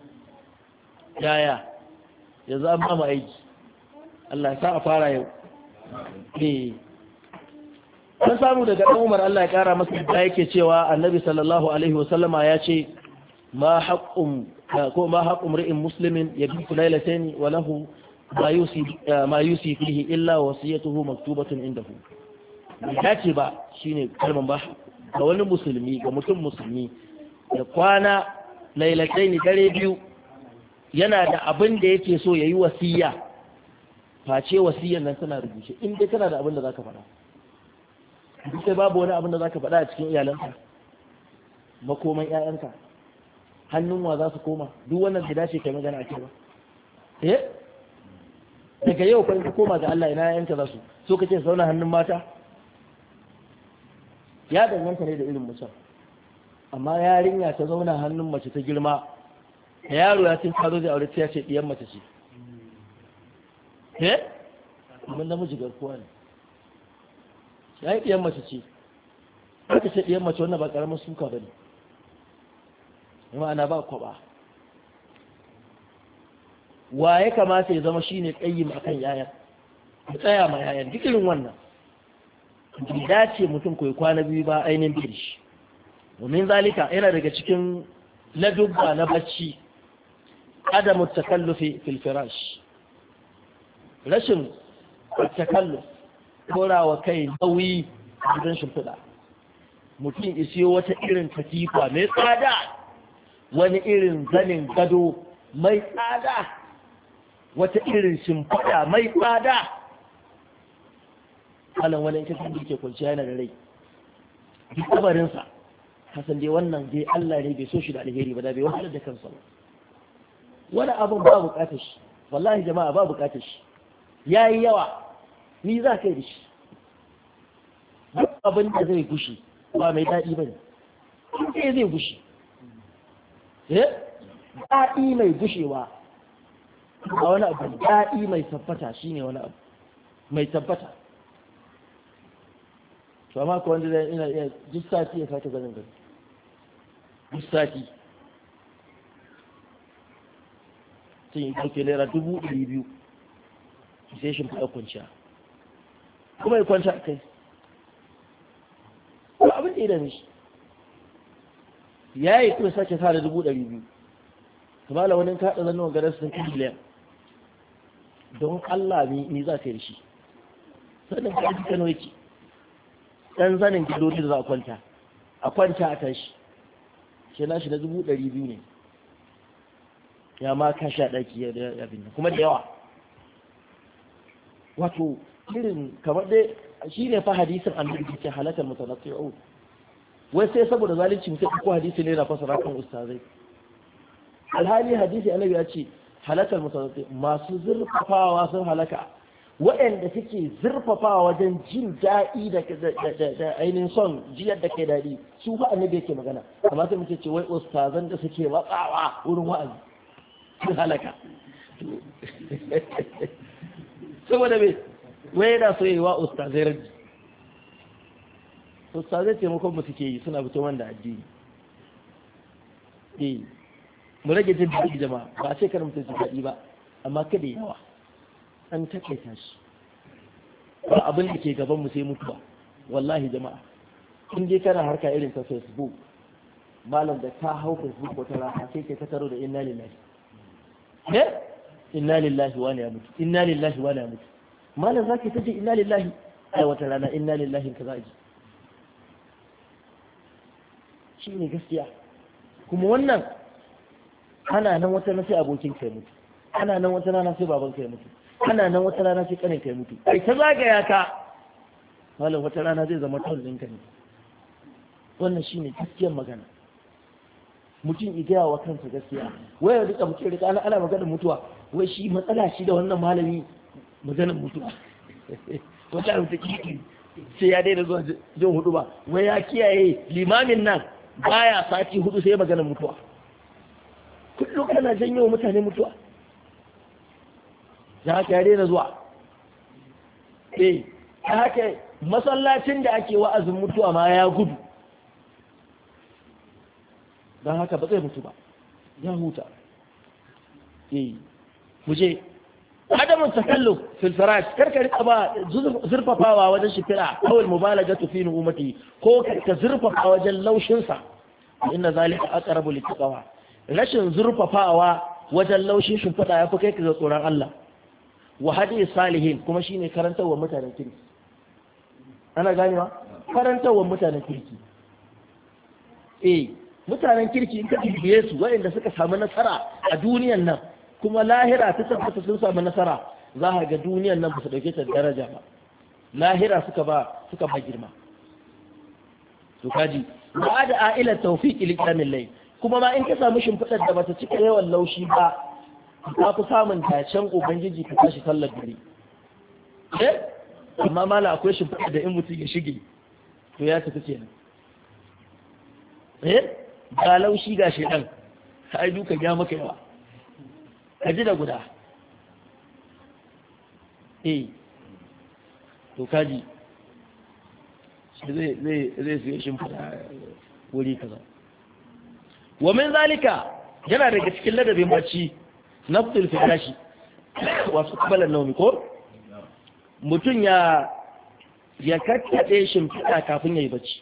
yaya ya za ma mu aiki Allah ya sa a fara yau eh an samu daga ɗan Umar Allah ya kara masa da yake cewa Annabi sallallahu alaihi wasallama ya ce ma haqqum ko ma haqqum ri'in muslimin yabitu laylatayn wa lahu ma yusi ma yusi fihi illa wasiyatuhu maktubatun indahu ya ce ba shine kalman ba ga wani musulmi ga mutum musulmi ya kwana laylatayn dare biyu yana da abin da yake so yayi wasiya face wasiyan nan tana rubuce in dai kana da abin da zaka faɗa duk sai babu wani abin da zaka faɗa a cikin iyalanka makoman ƴaƴanka hannun wa za su koma duk wannan bai dace kai magana ake ba eh daga yau kan ka koma ga Allah ina ƴaƴanka za su so kace zauna hannun mata ya danganta ne da irin mutum amma yarinya ta zauna hannun mace ta girma yaro ya tin karo zai aure ta ce diyan mace ce eh mun namiji garkuwa ne ya yi ɗiyan mace ce aka ce ɗiyan mace wannan ba ƙaramin suka ba ne ma'ana ba kwaba wa ya kamata ya zama shi ne ƙayyim a kan yayan ya tsaya ma yayan duk irin wannan bai dace mutum ko ya kwana biyu ba ainihin birish domin zalika yana daga cikin ladubba na bacci adamu takallufi fil firash rashin takalluf korawa kai nauyi gidan shimfiɗa mutum isiyo wata irin katifa mai tsada wani irin zanin gado mai tsada wata irin shimfiɗa mai tsada halin wani kasan da ke kwanciya yana da rai duk kabarinsa kasan dai wannan dai Allah ne bai so shi da alheri ba da bai wahalar da kansa ba wani abin ba bukatar shi wallahi jama'a ba bukatar shi yayi yawa ni za ka yi da shi duk abin da zai gushi ba mai daɗi ba ne sai zai gushi eh daɗi mai gushewa a wani abu daɗi mai tabbata shi ne wani abu mai tabbata to amma ko wanda zai ina iya duk sati ya sake ganin gani duk sati sun yi ɗauke naira dubu ɗari biyu sai shi fi kwanciya kuma ya kwanta a kai ko abin da ya dame shi ya yi kuma sake sa da dubu ɗari biyu kuma da wani kaɗa zanen garar sun kan miliyan don Allah ni za ka yi shi sannan ka ji kano yake ɗan zanen gidodi da za a kwanta a kwanta a tashi shi na shi na dubu ɗari biyu ne ya ma ka sha ɗaki ya bin kuma da yawa wato irin kamar dai shi ne fa hadisin annabi ke halakar mutanatti'u wai sai saboda zalunci mutum ko hadisi ne na fasara kan ustazai alhali hadisi annabi ya ce halakar mutanatti'u masu zurfafawa sun halaka waɗanda suke zurfafawa wajen jin daɗi da ainihin son jiyar da kai daɗi su fa annabi yake magana amma sai muke ce wai ustazan da suke matsawa wurin wa'azi sun halaka saboda bai wai yana so yi wa ustazai raji ustazai taimakon mu suke yi suna fito wanda addini eh mu rage jin daɗi jama'a ba a ce kada mutum su daɗi ba amma kada yawa an takaita shi ba abin da ke gaban mu sai mutuwa wallahi jama'a in dai kana harka irin ta Facebook malam da ta hau Facebook wata rana sai ke ta taro da inna lillahi eh inna lillahi wa ya mutu inna lillahi wa ya mutu malam zaki tace inna lillahi ai wata rana inna lillahi kaza ji shine gaskiya kuma wannan ana nan wata rana sai abokin kai mutu ana nan wata rana sai baban kai mutu ana nan wata rana sai kanin kai mutu ai ta zagaya ka malam wata rana zai zama tawul ɗinka ne wannan shine gaskiyar magana mutum igaya wa kansa gaskiya wai ya rika mutum rika ana magana mutuwa wai shi matsala shi da wannan malami maganar mutuwa wata rubuta kiki sai ya daina zuwa jin hudu ba wai ya kiyaye limamin nan baya sati hudu sai maganar mutuwa kullum kana janyo mutane mutuwa da haka ya daina zuwa eh ta haka masallacin da ake wa'azin mutuwa ma ya gudu don haka ba zai mutu ba ya huta eh muje adamun takalluf fil farash karka rika ba zurfafawa wajen shifira kawai mubalagatu fi nu'umati ko ka zurfafa wajen laushin sa inna zalika aqrabu littaqwa rashin zurfafawa wajen laushin shimfida yafi kai ka tsoron Allah wa hadi salihin kuma shine karantawa mutanen kirki ana ganewa karantawa mutanen kirki eh mutanen kirki in ka bibiye su waɗanda suka samu nasara a duniyan nan kuma lahira ta tabbata sun samu nasara za ka ga duniyar nan ba su dauke ta daraja ba lahira suka ba suka ba girma to kaji ba da a'ilar tawfiqi li qiyamil layl kuma ma in ka samu shimfidar da bata cika yawan laushi ba ka fi samun dacen ubangiji ka tashi sallar dare eh amma mala akwai shimfidar da in mutum ya shige to ya tafi kenan eh ga laushi ga shedan ai duka ya maka yawa ka ji da guda eh to kaji zai zai zai fiye shimfida wuri kaza wa min zalika yana daga cikin ladabin bacci nafsul firashi wasu kabalan naumi ko mutum ya ya kakkaɗe shimfida kafin ya yi bacci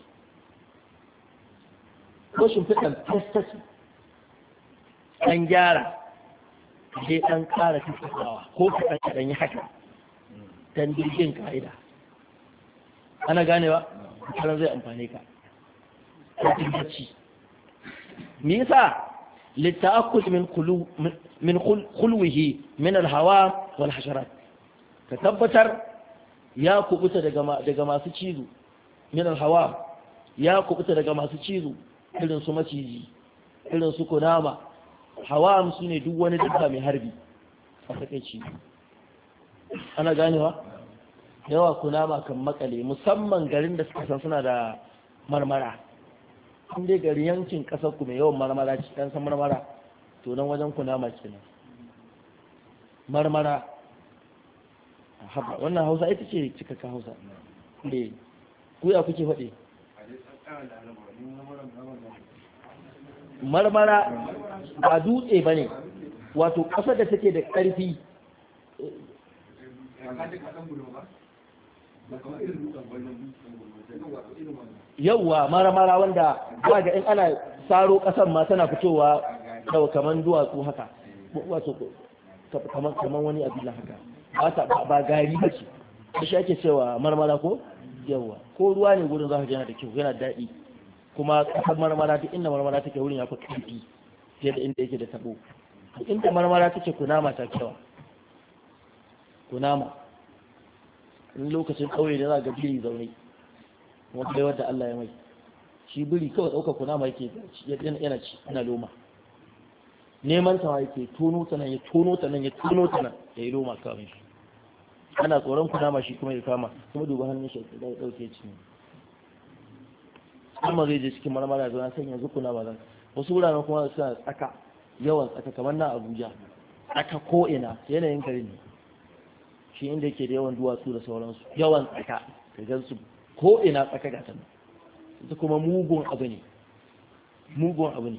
ko shimfidan testasi ɗan gyara sai ɗan ƙara tattasawa ko kaɗan kaɗan yi haka don jirgin ka'ida ana ganewa kanan zai amfani ka kafin bacci me yasa litta'akkud min khulu min khulwihi min alhawa wal hasharat ka tabbatar ya kubuta daga daga masu cizo min alhawa ya kubuta daga masu cizo irin su maciji irin su kunama hawa su ne duk wani dabba mai harbi a takeici ana ganewa yawa kunama kan makale musamman garin da suka san suna da marmara in dai gari yankin kasar ku mai yawan marmara ci dan san marmara to nan wajen kunama kenan marmara haba wannan Hausa ita ce cikakka Hausa eh ku ya kuke faɗi marmara ba dutse bane wato kasar da take da ƙarfi yauwa mara-mara wanda ba ga in ana saro kasar ma tana fitowa da kaman duwatsu haka wato kaman kaman wani abin haka ba ta ba gari ba ce shi ake cewa marmara ko yauwa ko ruwa ne gurin za ka yana da kyau yana daɗi kuma kasar marmara duk inda marmara take wurin ya fi ƙarfi fiye da inda yake da tabo inda marmara take kunama ta kyawa kunama in lokacin kauye da za ga biri zaune wanda bai wadda Allah ya mai shi biri kawai ɗaukar kunama yake yana ci yana loma neman ta yake tono ta nan ya tono ta nan ya tono ta nan ya yi loma kawai shi ana tsoron kunama shi kuma ya kama kuma duba hannun shi da ya ɗauke ci ne kuma zai je cikin marmara zuwa san yanzu kunama zan wasu wuraren kuma suna tsaka yawan tsaka kamar na Abuja tsaka ko ina yanayin garin ne shi inda yake da yawan duwatsu da sauransu yawan tsaka ka gansu ko ina tsaka ga ta ita kuma mugun abu ne mugun abu ne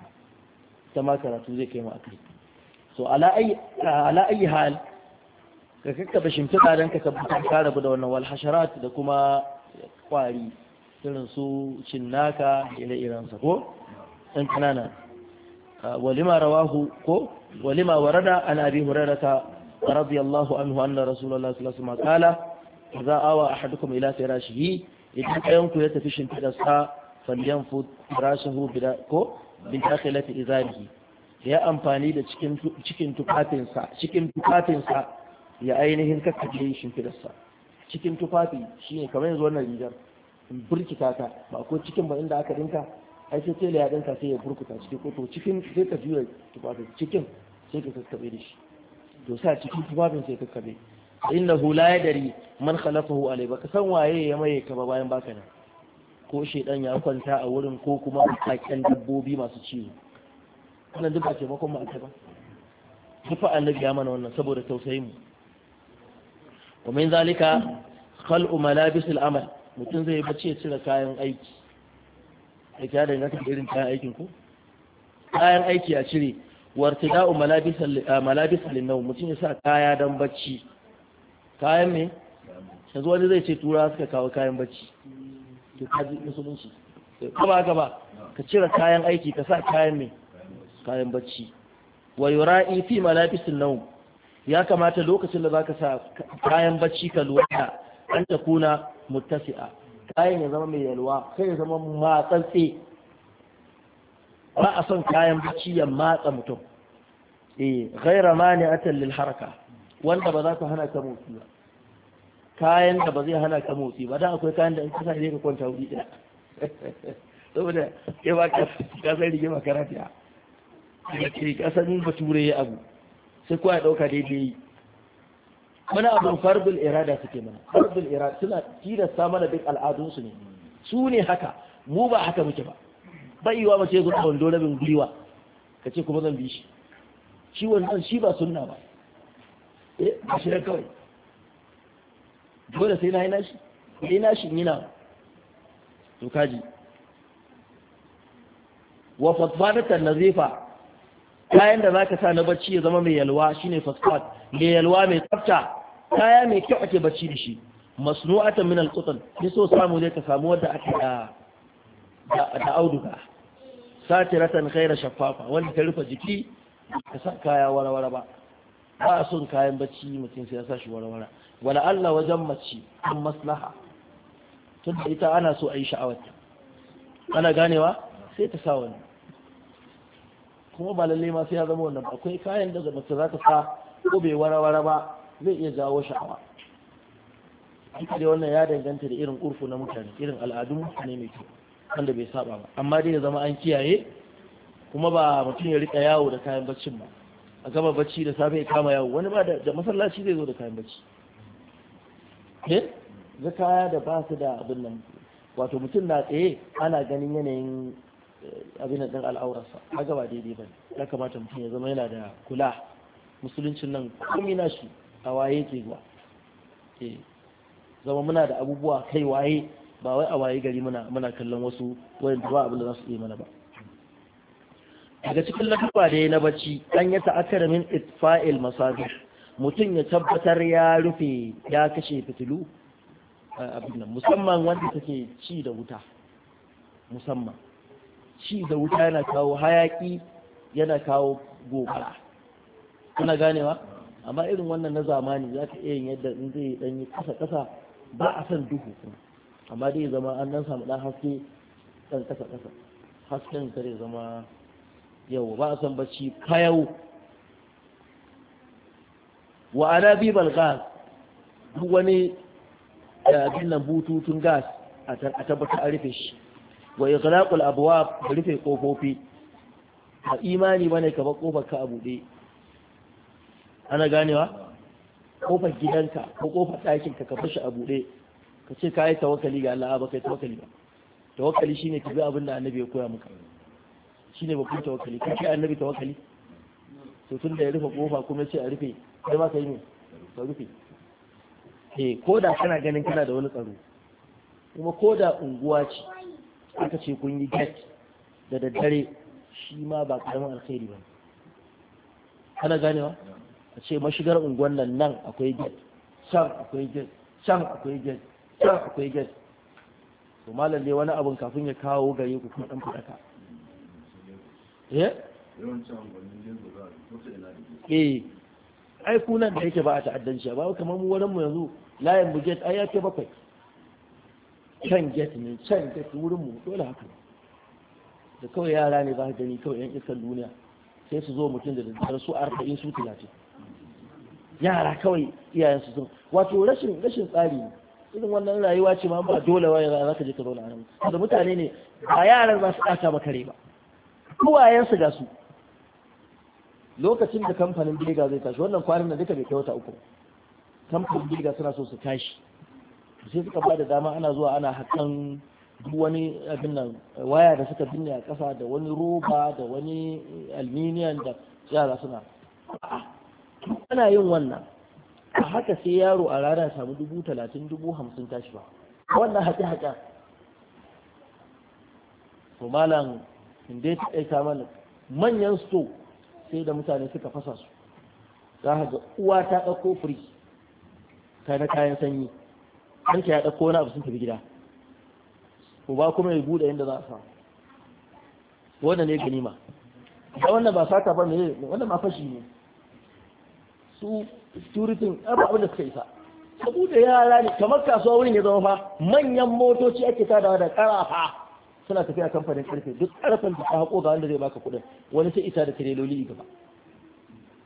ta ma karatu zai kai mu akai so ala ayi ala ayi hal ka kakkaba shimfiɗa don ka tabbatar ka rabu da wannan wal hasharat da kuma kwari irin su cinnaka ire-iren sa ko dan kanana walima rawahu ko walima warada an abi hurairata رضي الله عنه أن رسول الله صلى الله عليه وسلم قال إذا آوى أحدكم إلى فراشه إذا ينكو يتفشن في الأسحاء فلينفض فراشه بداخلة إذاره ya amfani da cikin tufafinsa cikin tufafinsa ya ainihin kakkace shimfidarsa cikin tufafi shine kamar yanzu wannan rigar burkita ta ba ko cikin ba inda aka dinka ai sai tele ya dinka sai ya burkuta cikin ko to cikin sai ka juya tufafin cikin sai ka kakkabe da shi to sa cikin tufafin sai kakkabe innahu la yadri man khalafahu alai baka san waye ya maye ka ba bayan baka nan ko shedan ya kwanta a wurin ko kuma kakken dabbobi masu ciwo wannan duk ba taimakon mu aka ba dufa annabi ya mana wannan saboda tausayin mu wa min zalika khal'u malabis al-amal mutum zai bace ya cire kayan aiki ai ka da ngata irin kayan aikin ku kayan aiki a cire wartida'u malabis malabis lin-nawm mutum ya sa kaya dan bacci kayan me yanzu wani zai ce tura suka kawo kayan bacci to kaji musulunci kaba gaba ka cire kayan aiki ka sa kayan me kayan bacci wa yura'i fi malabisin nawm ya kamata lokacin da zaka sa kayan bacci ka lura an ta kuna muttasi'a kayan ya zama mai yalwa kai ya zama matsatse ba a son kayan bacci ya matsa mutum eh ghaira mani'atan lil haraka wanda ba za ta hana ka motsi ba kayan da ba zai hana ka motsi ba dan akwai kayan da in ka sa ne ka kwanta wuri ɗaya saboda ke ba ka ka sai rige makaranta ke kasan bature ya abu sai kuwa ya dauka daidai wani abin farbul irada suke mana farbul irada suna tilasta mana duk al'adunsu ne su ne haka mu ba haka muke ba bai yiwa mace zuwa wando rabin gwiwa ka ce kuma zan bi shi shi wannan shi ba sunna ba eh ba shi da kawai dole sai na yi nashi yi nashi yana to kaji wa fatfadatan nazifa kayan da zaka sa na bacci ya zama mai yalwa shine fasfad mai yalwa mai tsafta kaya mai kyau ake bacci da shi masnu'atan min al-qutn ne so samu dai ka samu wanda ake da da auduga satiratan khaira shaffafa wanda ta rufe jiki ka sa kaya warawara ba ba son kayan bacci mutum sai ya sa shi warawara wala Allah wajen mace an maslaha tunda ita ana so a yi sha'awarta ana ganewa sai ta sa wani kuma ba lalle ma sai ya zama wannan akwai kayan da mace za ta sa ko bai warawara ba zai iya jawo sha'awa ita dai wannan ya danganta da irin urfu na mutane irin al'adun mutane mai kyau wanda bai saba ba amma dai ya zama an kiyaye kuma ba mutum ya rika yawo da kayan baccin ba a gaba bacci da safe ya kama yawo wani ba da masallaci zai zo da kayan bacci eh ga kaya da ba su da abin nan wato mutum na tsaye ana ganin yanayin abin din al'aurarsa haka ba daidai ba ya kamata mutum ya zama yana da kula musuluncin nan komai nashi a waye ke zuwa eh zama muna da abubuwa kai waye ba wai a waye gari muna muna kallon wasu wayanda ba abin da za su yi mana ba daga cikin lafiya da na bacci an yi ta'akkara min itfa'il masabih mutum ya tabbatar ya rufe ya kashe fitilu abin nan musamman wanda take ci da wuta musamman ci da wuta yana kawo hayaki yana kawo gobara kuna ganewa amma irin wannan na zamani za ka iya yin yadda in zai dan yi kasa kasa ba a san duhu amma dai zama an nan samu dan haske dan kasa kasa hasken kare zama yau ba a san bacci kayau wa anabi balgas duk wani abin nan bututun gas a tabbata a rufe shi wa ighlaqul abwab da rufe kofofi a imani bane ka ba kofar ka a buɗe ana ganewa kofar gidanka ko kofar ɗakin ka ka fashi a buɗe ka ce ka yi tawakkali ga Allah ba kai tawakkali ba tawakkali shine ka bi abin da annabi ya koya maka shine babban tawakkali ka ce annabi tawakkali to tun da ya rufe kofa kuma ce a rufe kai ma kai ne ka rufe eh ko da kana ganin kana da wani tsaro kuma ko da unguwa ce aka ce kun yi gate da daddare shi ma ba karamin alkhairi ba kana ganewa a ce mashigar unguwan nan nan akwai gate can akwai gate can akwai gate can akwai gate to malam dai wani abun kafin ya kawo gare ku kuma dan fadaka eh eh ai kunan da yake ba a ta'addanci ba kamar mu wurin mu yanzu layin mu gate ai yake bakwai can gate ne can gate wurin mu dole haka da kawai yara ne ba gani kawai yan iskan duniya sai su zo mutum da daddare su arba'in su talatin yara kawai iyayen su sun wato rashin rashin tsari ne irin wannan rayuwa ce ma ba dole wai za ka je ka zauna a nan da mutane ne ba yaran za su ɓata maka rai ba uwayen su ga su lokacin da kamfanin Biga zai tashi wannan kwanan da duka bai kai wata uku kamfanin Biga suna so su tashi sai suka ba da dama ana zuwa ana hakan duk wani abin nan waya da suka binne a ƙasa da wani roba da wani aluminium da yara suna ana yin wannan a haka sai yaro a rana ya samu dubu talatin dubu hamsin tashi ba wannan haƙe-haƙe to malam inda ta aika mana manyan sto sai da mutane suka fasa su za ka ga uwa ta ɗauko firi ta na kayan sanyi ɗanka ya ɗauko wani abu sun tafi gida uba kuma ya buɗe inda za a samu wannan ne ganima da wannan ba sata ba ne wannan ma fashi ne su security abu abin da suka isa saboda yara ne kamar kasuwa wurin ya zama fa manyan motoci ake tadawa da karafa suna tafiya kamfanin karfe duk karfen da ka hako ga wanda zai baka kuɗin wani sai isa da tireloli gaba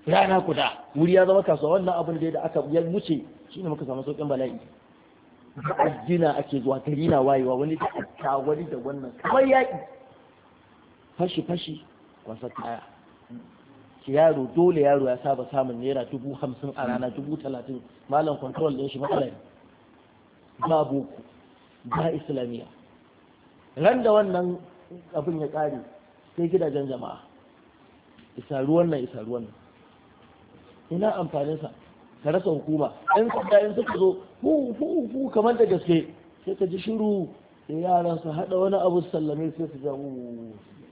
rana guda wuri ya zama kasuwa. Wannan abin da aka ya wuce shine muka samu saukin bala'i. Gina ake zuwa gari na wayewa, wani da ta wani da wannan kamar yaƙi, fashi fashi kwasa kaya. Ki yaro dole yaro ya saba samun naira dubu hamsin a rana, dubu talatin, malam control ɗin shi matsala ne. Ba boko ba islamiyya. Ran da wannan abin ya ƙare sai gidajen jama'a, isa ruwan nan isa ruwan nan, ina amfaninsa ka rasa hukuma. ɗan sanda in suka zo hu hu hu kamar da gaske, sai ka ji shiru, sai yaran su haɗa wani abu sallame sai su jawo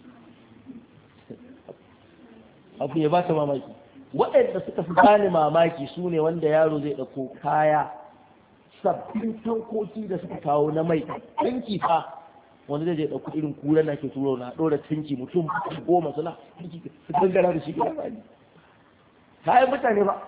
abu ya ba ta mamaki. Waɗanda suka fi bani mamaki su ne wanda yaro zai ɗauko kaya sabbin tankoki da suka kawo na mai tanki fa, wanda zai je ɗauko irin kura na ke turo na ɗora tanki mutum goma suna su gangara da shi gina bani kayan mutane ba.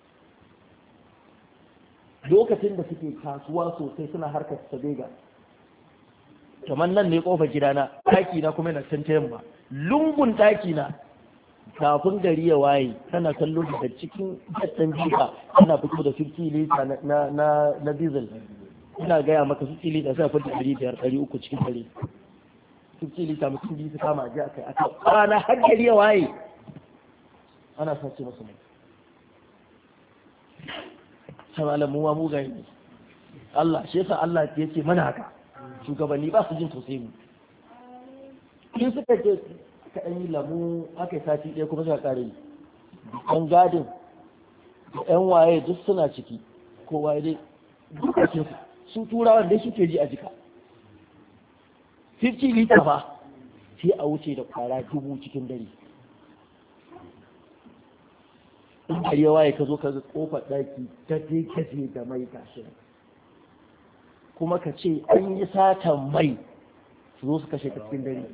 Lokacin da suke kasuwa sosai suna harkar sabega, kamar nan ne kofar gidana, ɗaki na kuma yana can ta yamma, lungun ɗaki na kafin gari ya waye tana kallo daga cikin jattan jika ana fito da fifty lita na na na diesel. Ina gaya maka fifty lita sai fito ɗari biyar ɗari uku cikin dare. fifty lita mutum biyu su kama ji akai aka kwana har gari ya waye ana sace masa mai. sai malamu ma mu gani Allah shi yasa Allah ya ce mana haka, shugabanni ba su jin tausayi mu. in suka je aka ɗan yi lamu aka yi sati ɗaya kuma suka ƙare yi ɗan gadin da ɗan waye duk suna ciki, kowa dai dukkan su turawan dai suke ji a jika. fifty lita fa sai a wuce da kwara dubu cikin dare. in gari ya waye ka zo ka ga kofar ɗaki ta je kaje da mai gashi, kuma ka ce an yi satan mai su zo su kashe ka cikin dare.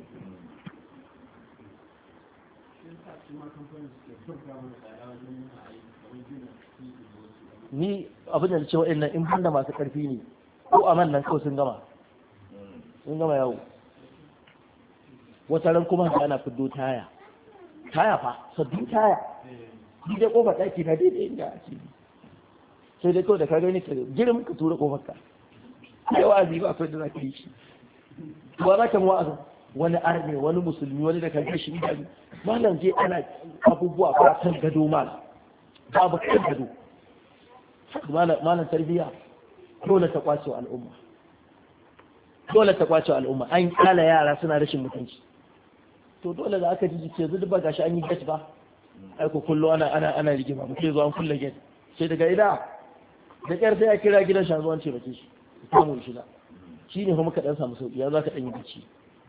Ni abin da ce waɗannan in banda masu ƙarfi ne ko a man nan kawai sun gama sun gama yawo. Wata ran kuma ana fiddo taya taya fa sabbin taya, ni dai kofar ɗaki na daidai inda a ce sai dai kawai da ka gani ka girin ka tura kofar ka ai wa'azi ba akwai da za ka yi shi ba za ka mu wa'azin wani arme wani musulmi wani da kan shi idanu malam je ana abubuwa ba kan gado malam babu kan gado. Malam tarbiyya dole ta kwace wa al'umma, dole ta kwace wa al'umma. An kala yara suna rashin mutunci, to dole da aka ji jike zudu ba gashi an yi gate ba, ai ko kullu ana ana ana rigima muke zo an kulle gate sai daga ida da kyar sai a kira gidan shazuwan ce bace shi samu shi da shi ne kuma ka dan samu sauki ya zaka dan yi bacci.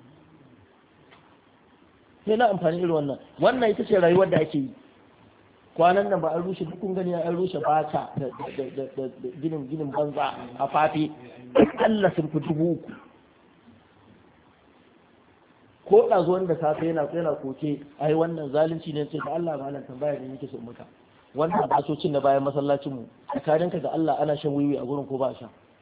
sai na amfani irin wannan wannan ita ce rayuwar da ake yi. Kwanan nan ba an rushe dukkan gani an rushe bata da ginin ginin banza a fafi Allah sun fi dubu uku. Ko ɗazu wanda safe yana yana koke ai wannan zalunci ne sai da Allah ba nan tambaya ne yake so muka wannan basocin da bayan masallacin mu tsakaninka ga Allah ana shan wiwi a gurin ko ba sha.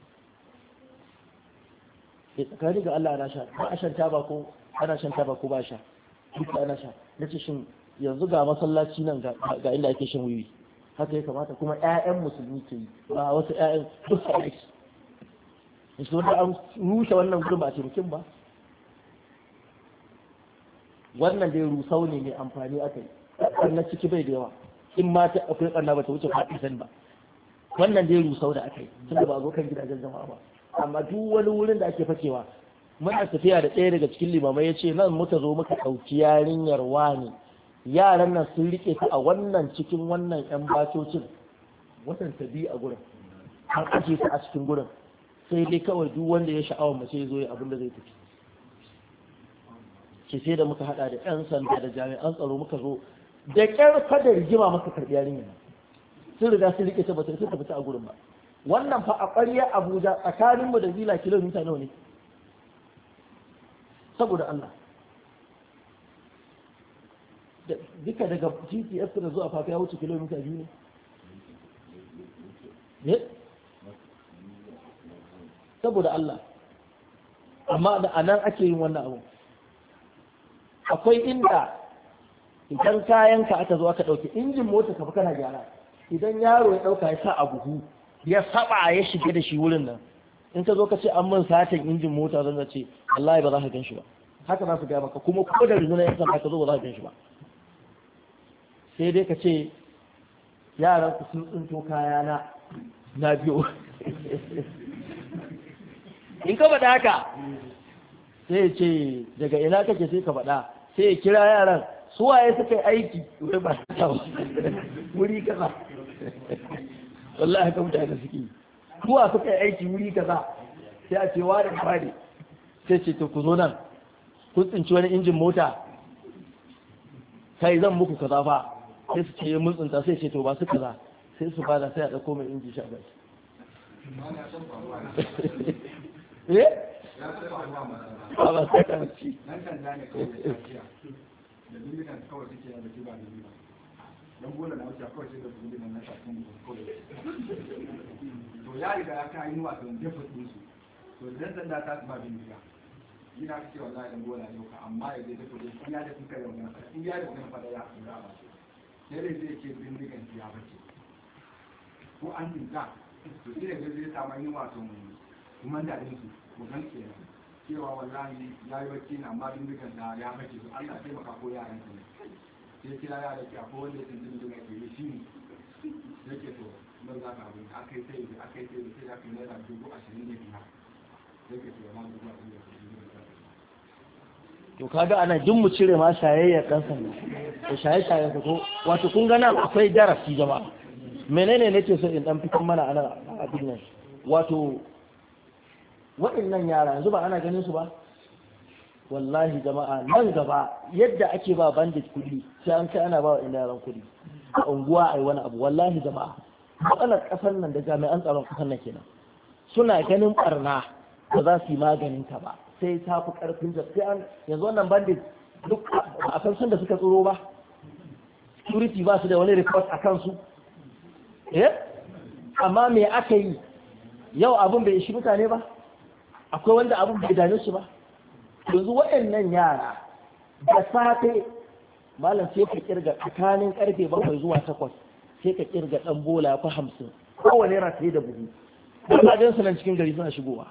sai tsakanin ga Allah ana sha ba a shan taba ko ana shan taba ko ba sha duka ana sha. nace shin yanzu ga masallaci nan ga inda ake shan wiwi haka ya kamata kuma ƴaƴan musulmi ke yi ba wasu ƴaƴan duk a aiki su da an rushe wannan gurin ba a cikin ba. Wannan dai rusau ne mai amfani aka yi na ciki bai da yawa in ma ta akwai ɓarna ba ta wuce faɗi san ba. Wannan dai rusau da aka yi tunda ba a zo kan gidajen jama'a ba, amma duk wani wurin da ake fakewa muna tafiya da ɗaya daga cikin limamai ya ce nan muka zo muka ɗauki yarinyar wani yaran nan sun rike ta a wannan cikin wannan yan bacocin watan ta biyu a gurin an ake su a cikin gurin sai dai kawai duk wanda ya sha'awar mace ya zo ya abin da zai tafi. ke sai da muka hada da yan sanda da jami'an tsaro muka zo da ƙyar fada rigima maka karɓi yarinyar sun riga sun rike ta ba sai ta fita a gurin ba. Wannan fa a ƙwarya Abuja tsakaninmu da Zila kilomita nawa ne saboda Allah. Duka daga G P S da zuwa fafi ya wuce kilomita biyu ne? Saboda Allah. Amma da a nan ake yin wannan abu. Akwai inda idan kayanka aka zo aka ɗauki injin mota ka fi kana gyara idan yaro ya ɗauka ya sa a buhu ya saba ya shiga da shi wurin nan in ka zo ka ce an min satan injin mota zan ce wallahi ba za ka gan shi ba haka za su gaya maka kuma ko da rizuna ya san ka zo ba za ka gan shi ba sai dai ka ce yaran ku sun tsinto kayana na biyo in ka faɗa haka sai ya ce daga ina kake sai ka faɗa sai ya kira yaran su waye suka yi aiki wai ba ta wuri kaza wallahi haka mutane suke yi suwa suka yi aiki wuri kaza sai a ce ware ware sai ce to ku zo nan kun tsinci wani injin mota kai zan muku kaza fa sai su ce mun tsinta sai ce to ba su kaza sai su bada sai a ɗauko mai inji sha bai eh ba ba sai ka ci nan kan da ne kawai da duniyan kawai suke da ba da ba dan gona na wuce kawai sai da duniyan na shafin kawai to ya riga ya kai nuwa don jefa din su to dan sanda ta ba bin diga ina ce wallahi dan gona ne ka amma ya zai tafi in ya da sun kai wannan in ya da wannan fada ya fara ba sai dai zai ce bin digan ya bace ko an tinka to sai da zai samu yin wato kuma da din su mutan kenan cewa wallahi ya yi bacci na amma bindigan da ya bace su Allah taimaka ko yaran su ne sai kira yara ki akwai wanda ya tsinci bindigan ke yi shi ne yake to nan za ka abin aka yi sai da aka yi sai da sai da aka yi naira dubu ashirin da biyar yake to ma dubu ashirin da biyar to kaga ana jin mu cire ma shayayyar dan sanda da shaye-shayen ko wato kun ga nan akwai darasi jama'a menene nake so in dan fitar mana ana abin nan wato waɗannan yara yanzu ba ana ganin su ba wallahi jama'a nan gaba yadda ake ba bandit kuɗi sai an kai ana ba wa ina yaran kuɗi a unguwa ai wani abu wallahi jama'a matsalar ƙasar nan da jami'an tsaron ƙasar nan kenan suna ganin barna ba za su yi maganin ta ba sai ta fi ƙarfin da sai an yanzu wannan bandit duk a kan san da suka tsoro ba security ba su da wani report a kansu eh amma me aka yi yau abin bai ishi mutane ba akwai wanda abin bai dame su ba yanzu waɗannan yara da safe malam sai ka kirga tsakanin karfe bakwai zuwa takwas sai ka kirga dan bola ya fi hamsin kowane rataye da buhu ɗan su nan cikin gari suna shigowa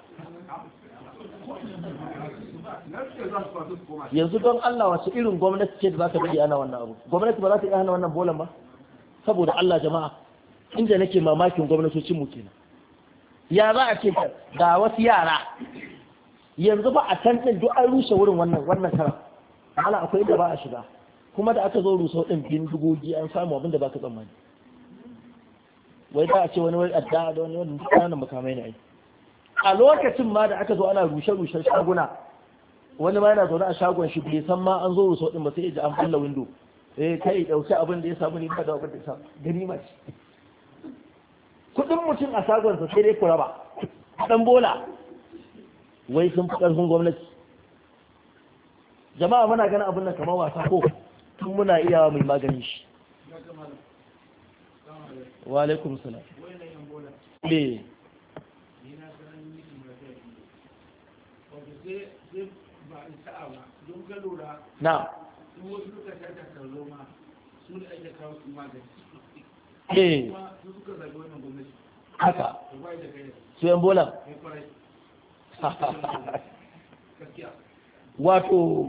yanzu don Allah wace irin gwamnati ce da za ta bari ana wannan abu gwamnati ba za ta iya hana wannan bolan ba saboda Allah jama'a inda nake mamakin gwamnatocin mu kenan ya za a ce ga wasu yara yanzu ba a can din duk an rushe wurin wannan wannan karan ala akwai inda ba a shiga kuma da aka zo rusa din bindigogi an samu abin da baka tsammani wai da a ce wani wani adda da wani wani kanan makamai ne ai a lokacin ma da aka zo ana rushe rushe shaguna wani ma yana zaune a shagon shi bai san ma an zo rusa din ba sai ya ji an bulla window eh kai dauki abin da ya samu ni ba da abin da ya samu gani ma kudin mutum a shagonsa sai dai ku raba dan bola wai sun fi ƙarfin gwamnati jama'a muna ganin abin nan kamar wasa ko tun muna iya mai magani shi wa alaikum salam eh na eh haka su yan bola wato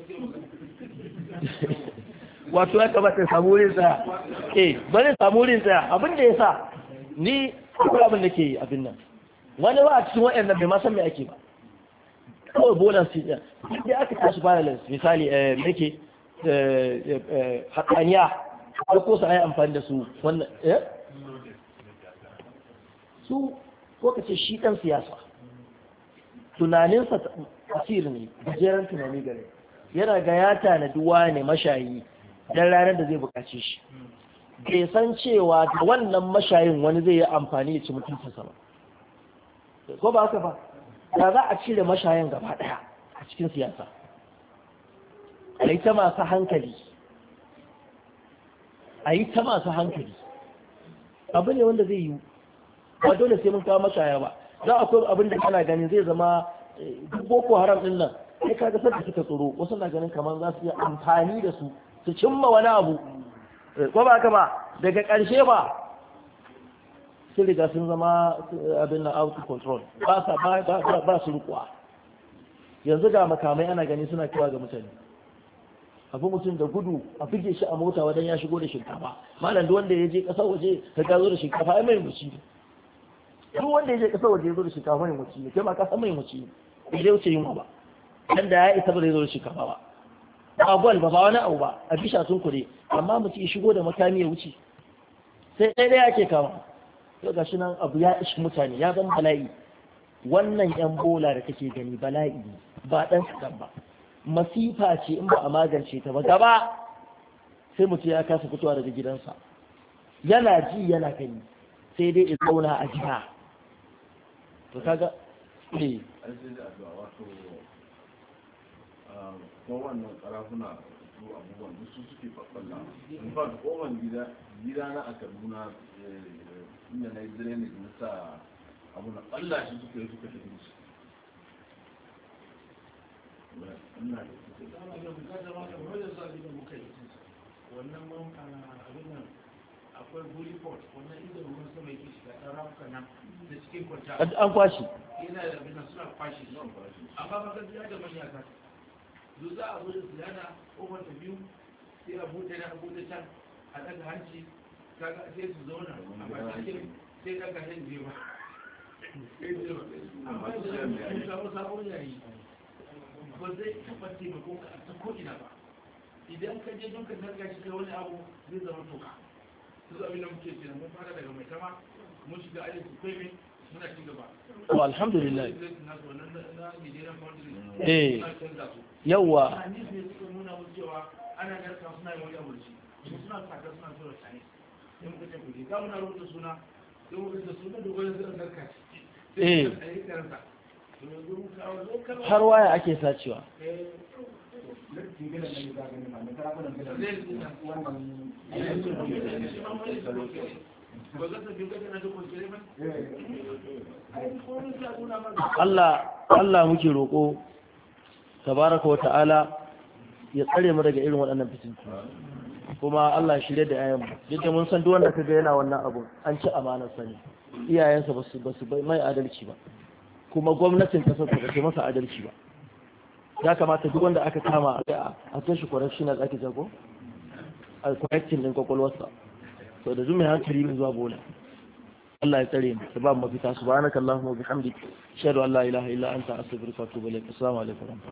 wato ya kamata ya samu wurin tsaya eh bane samu wurin tsaya abin da ya sa ni akwai abin da ke yi abin nan wani ba a cikin waɗannan bai ma san me ake ba kawai bolan su ɗaya inda aka tashi violence misali eh make haƙaniya har ko su a yi amfani da su wannan eh su ko ka ce shi ɗan siyasa tunaninsa asiri ne gajeren tunani gare yana ga ya tanadi wane mashayi don ranar da zai bukace shi bai san cewa da wannan mashayin wani zai yi amfani ya ci mutuncinsa ba ko ba haka ba da za a cire mashayin gaba daya a cikin siyasa a yi ta masu hankali a yi ta masu hankali abu ne wanda zai yi ba dole sai mun kawo mashaya ba za a kuma abin da kana ganin zai zama duk boko haram din nan sai kaga sadda suka tsoro wasu na ganin kamar za su yi amfani da su su cimma wani abu ko ba haka ba daga ƙarshe ba sun riga sun zama abin na out of control ba sa ba su rikuwa yanzu ga makamai ana gani suna kira ga mutane abu mutum da gudu a fige shi a mota wadan ya shigo da shinkafa malam duk wanda ya je ƙasar waje ka gazo da shinkafa ai mai muci ne duk wanda ya je ƙasar waje ya zo da shinkafa mai muci ne kai ma ka san mai muci ne bai zai wuce yunwa ba dan da ya isa ba zai zo da shinkafa ba ba gwal ba ba wani abu ba a bisha sun kure amma mutum ya shigo da makami ya wuce sai ɗaya ɗaya ake kama yau ga shi nan abu ya ishi mutane ya zama bala'i wannan yan bola da kake gani bala'i ne ba ɗan kaɗan ba masifa ce in ba a magance ta ba gaba sai mutum ya kasa fitowa daga gidansa yana ji yana gani sai dai ya zauna a gida to kaga eh ko wannan karafuna su abubuwan duk su suke faffalla in fa da kowan gida gida na a Kaduna inda na yi drainage na sa abu na Allah shi suka yi suka tafi shi ina da suke wannan abin nan akwai guri port wannan inda ruwan sama yake shiga ɗan rafuka nan da cikin kwanta an kwashi yana da abin nan suna kwashi amma ba gaskiya da manya ka duk za a bude siyana kofar ta biyu sai a bude na bude can a daga hanci kaga sai su zauna a bakin sai daga hanci ba amma da mun samu sabon yayi ba zai taɓa taimako ka ta ko'ina ba idan ka je don ka zarga shi kai wani abu zai zama toka su abin da muke ce mun fara daga mai tama mun shiga aiki kai mai muna ci gaba to alhamdulillah eh yawa ana garka suna yi wani abinci suna saka suna so da tare sai muka ce kuje ga muna rubuta suna sai muka ce suna da gwani suna garka eh har waya ake sacewa Allah Allah muke roƙo tabaraka wa ta'ala ya tsare mu daga irin waɗannan fitinci kuma Allah shirye da ayyanmu duk da mun san duk wanda kaga yana wannan abu an ci amanar sa ne iyayensa ba su ba su mai adalci ba kuma gwamnatin kasar ta ce masa adalci ba ya kamata duk wanda aka kama a kai shi correctional ake jago a correcting din kwakwalwarsa to da zume hankali min zuwa bola Allah ya tsare mu da ba mu mafita subhanakallahumma wa bihamdika ashhadu an la ilaha illa anta astaghfiruka wa atubu ilaik assalamu alaikum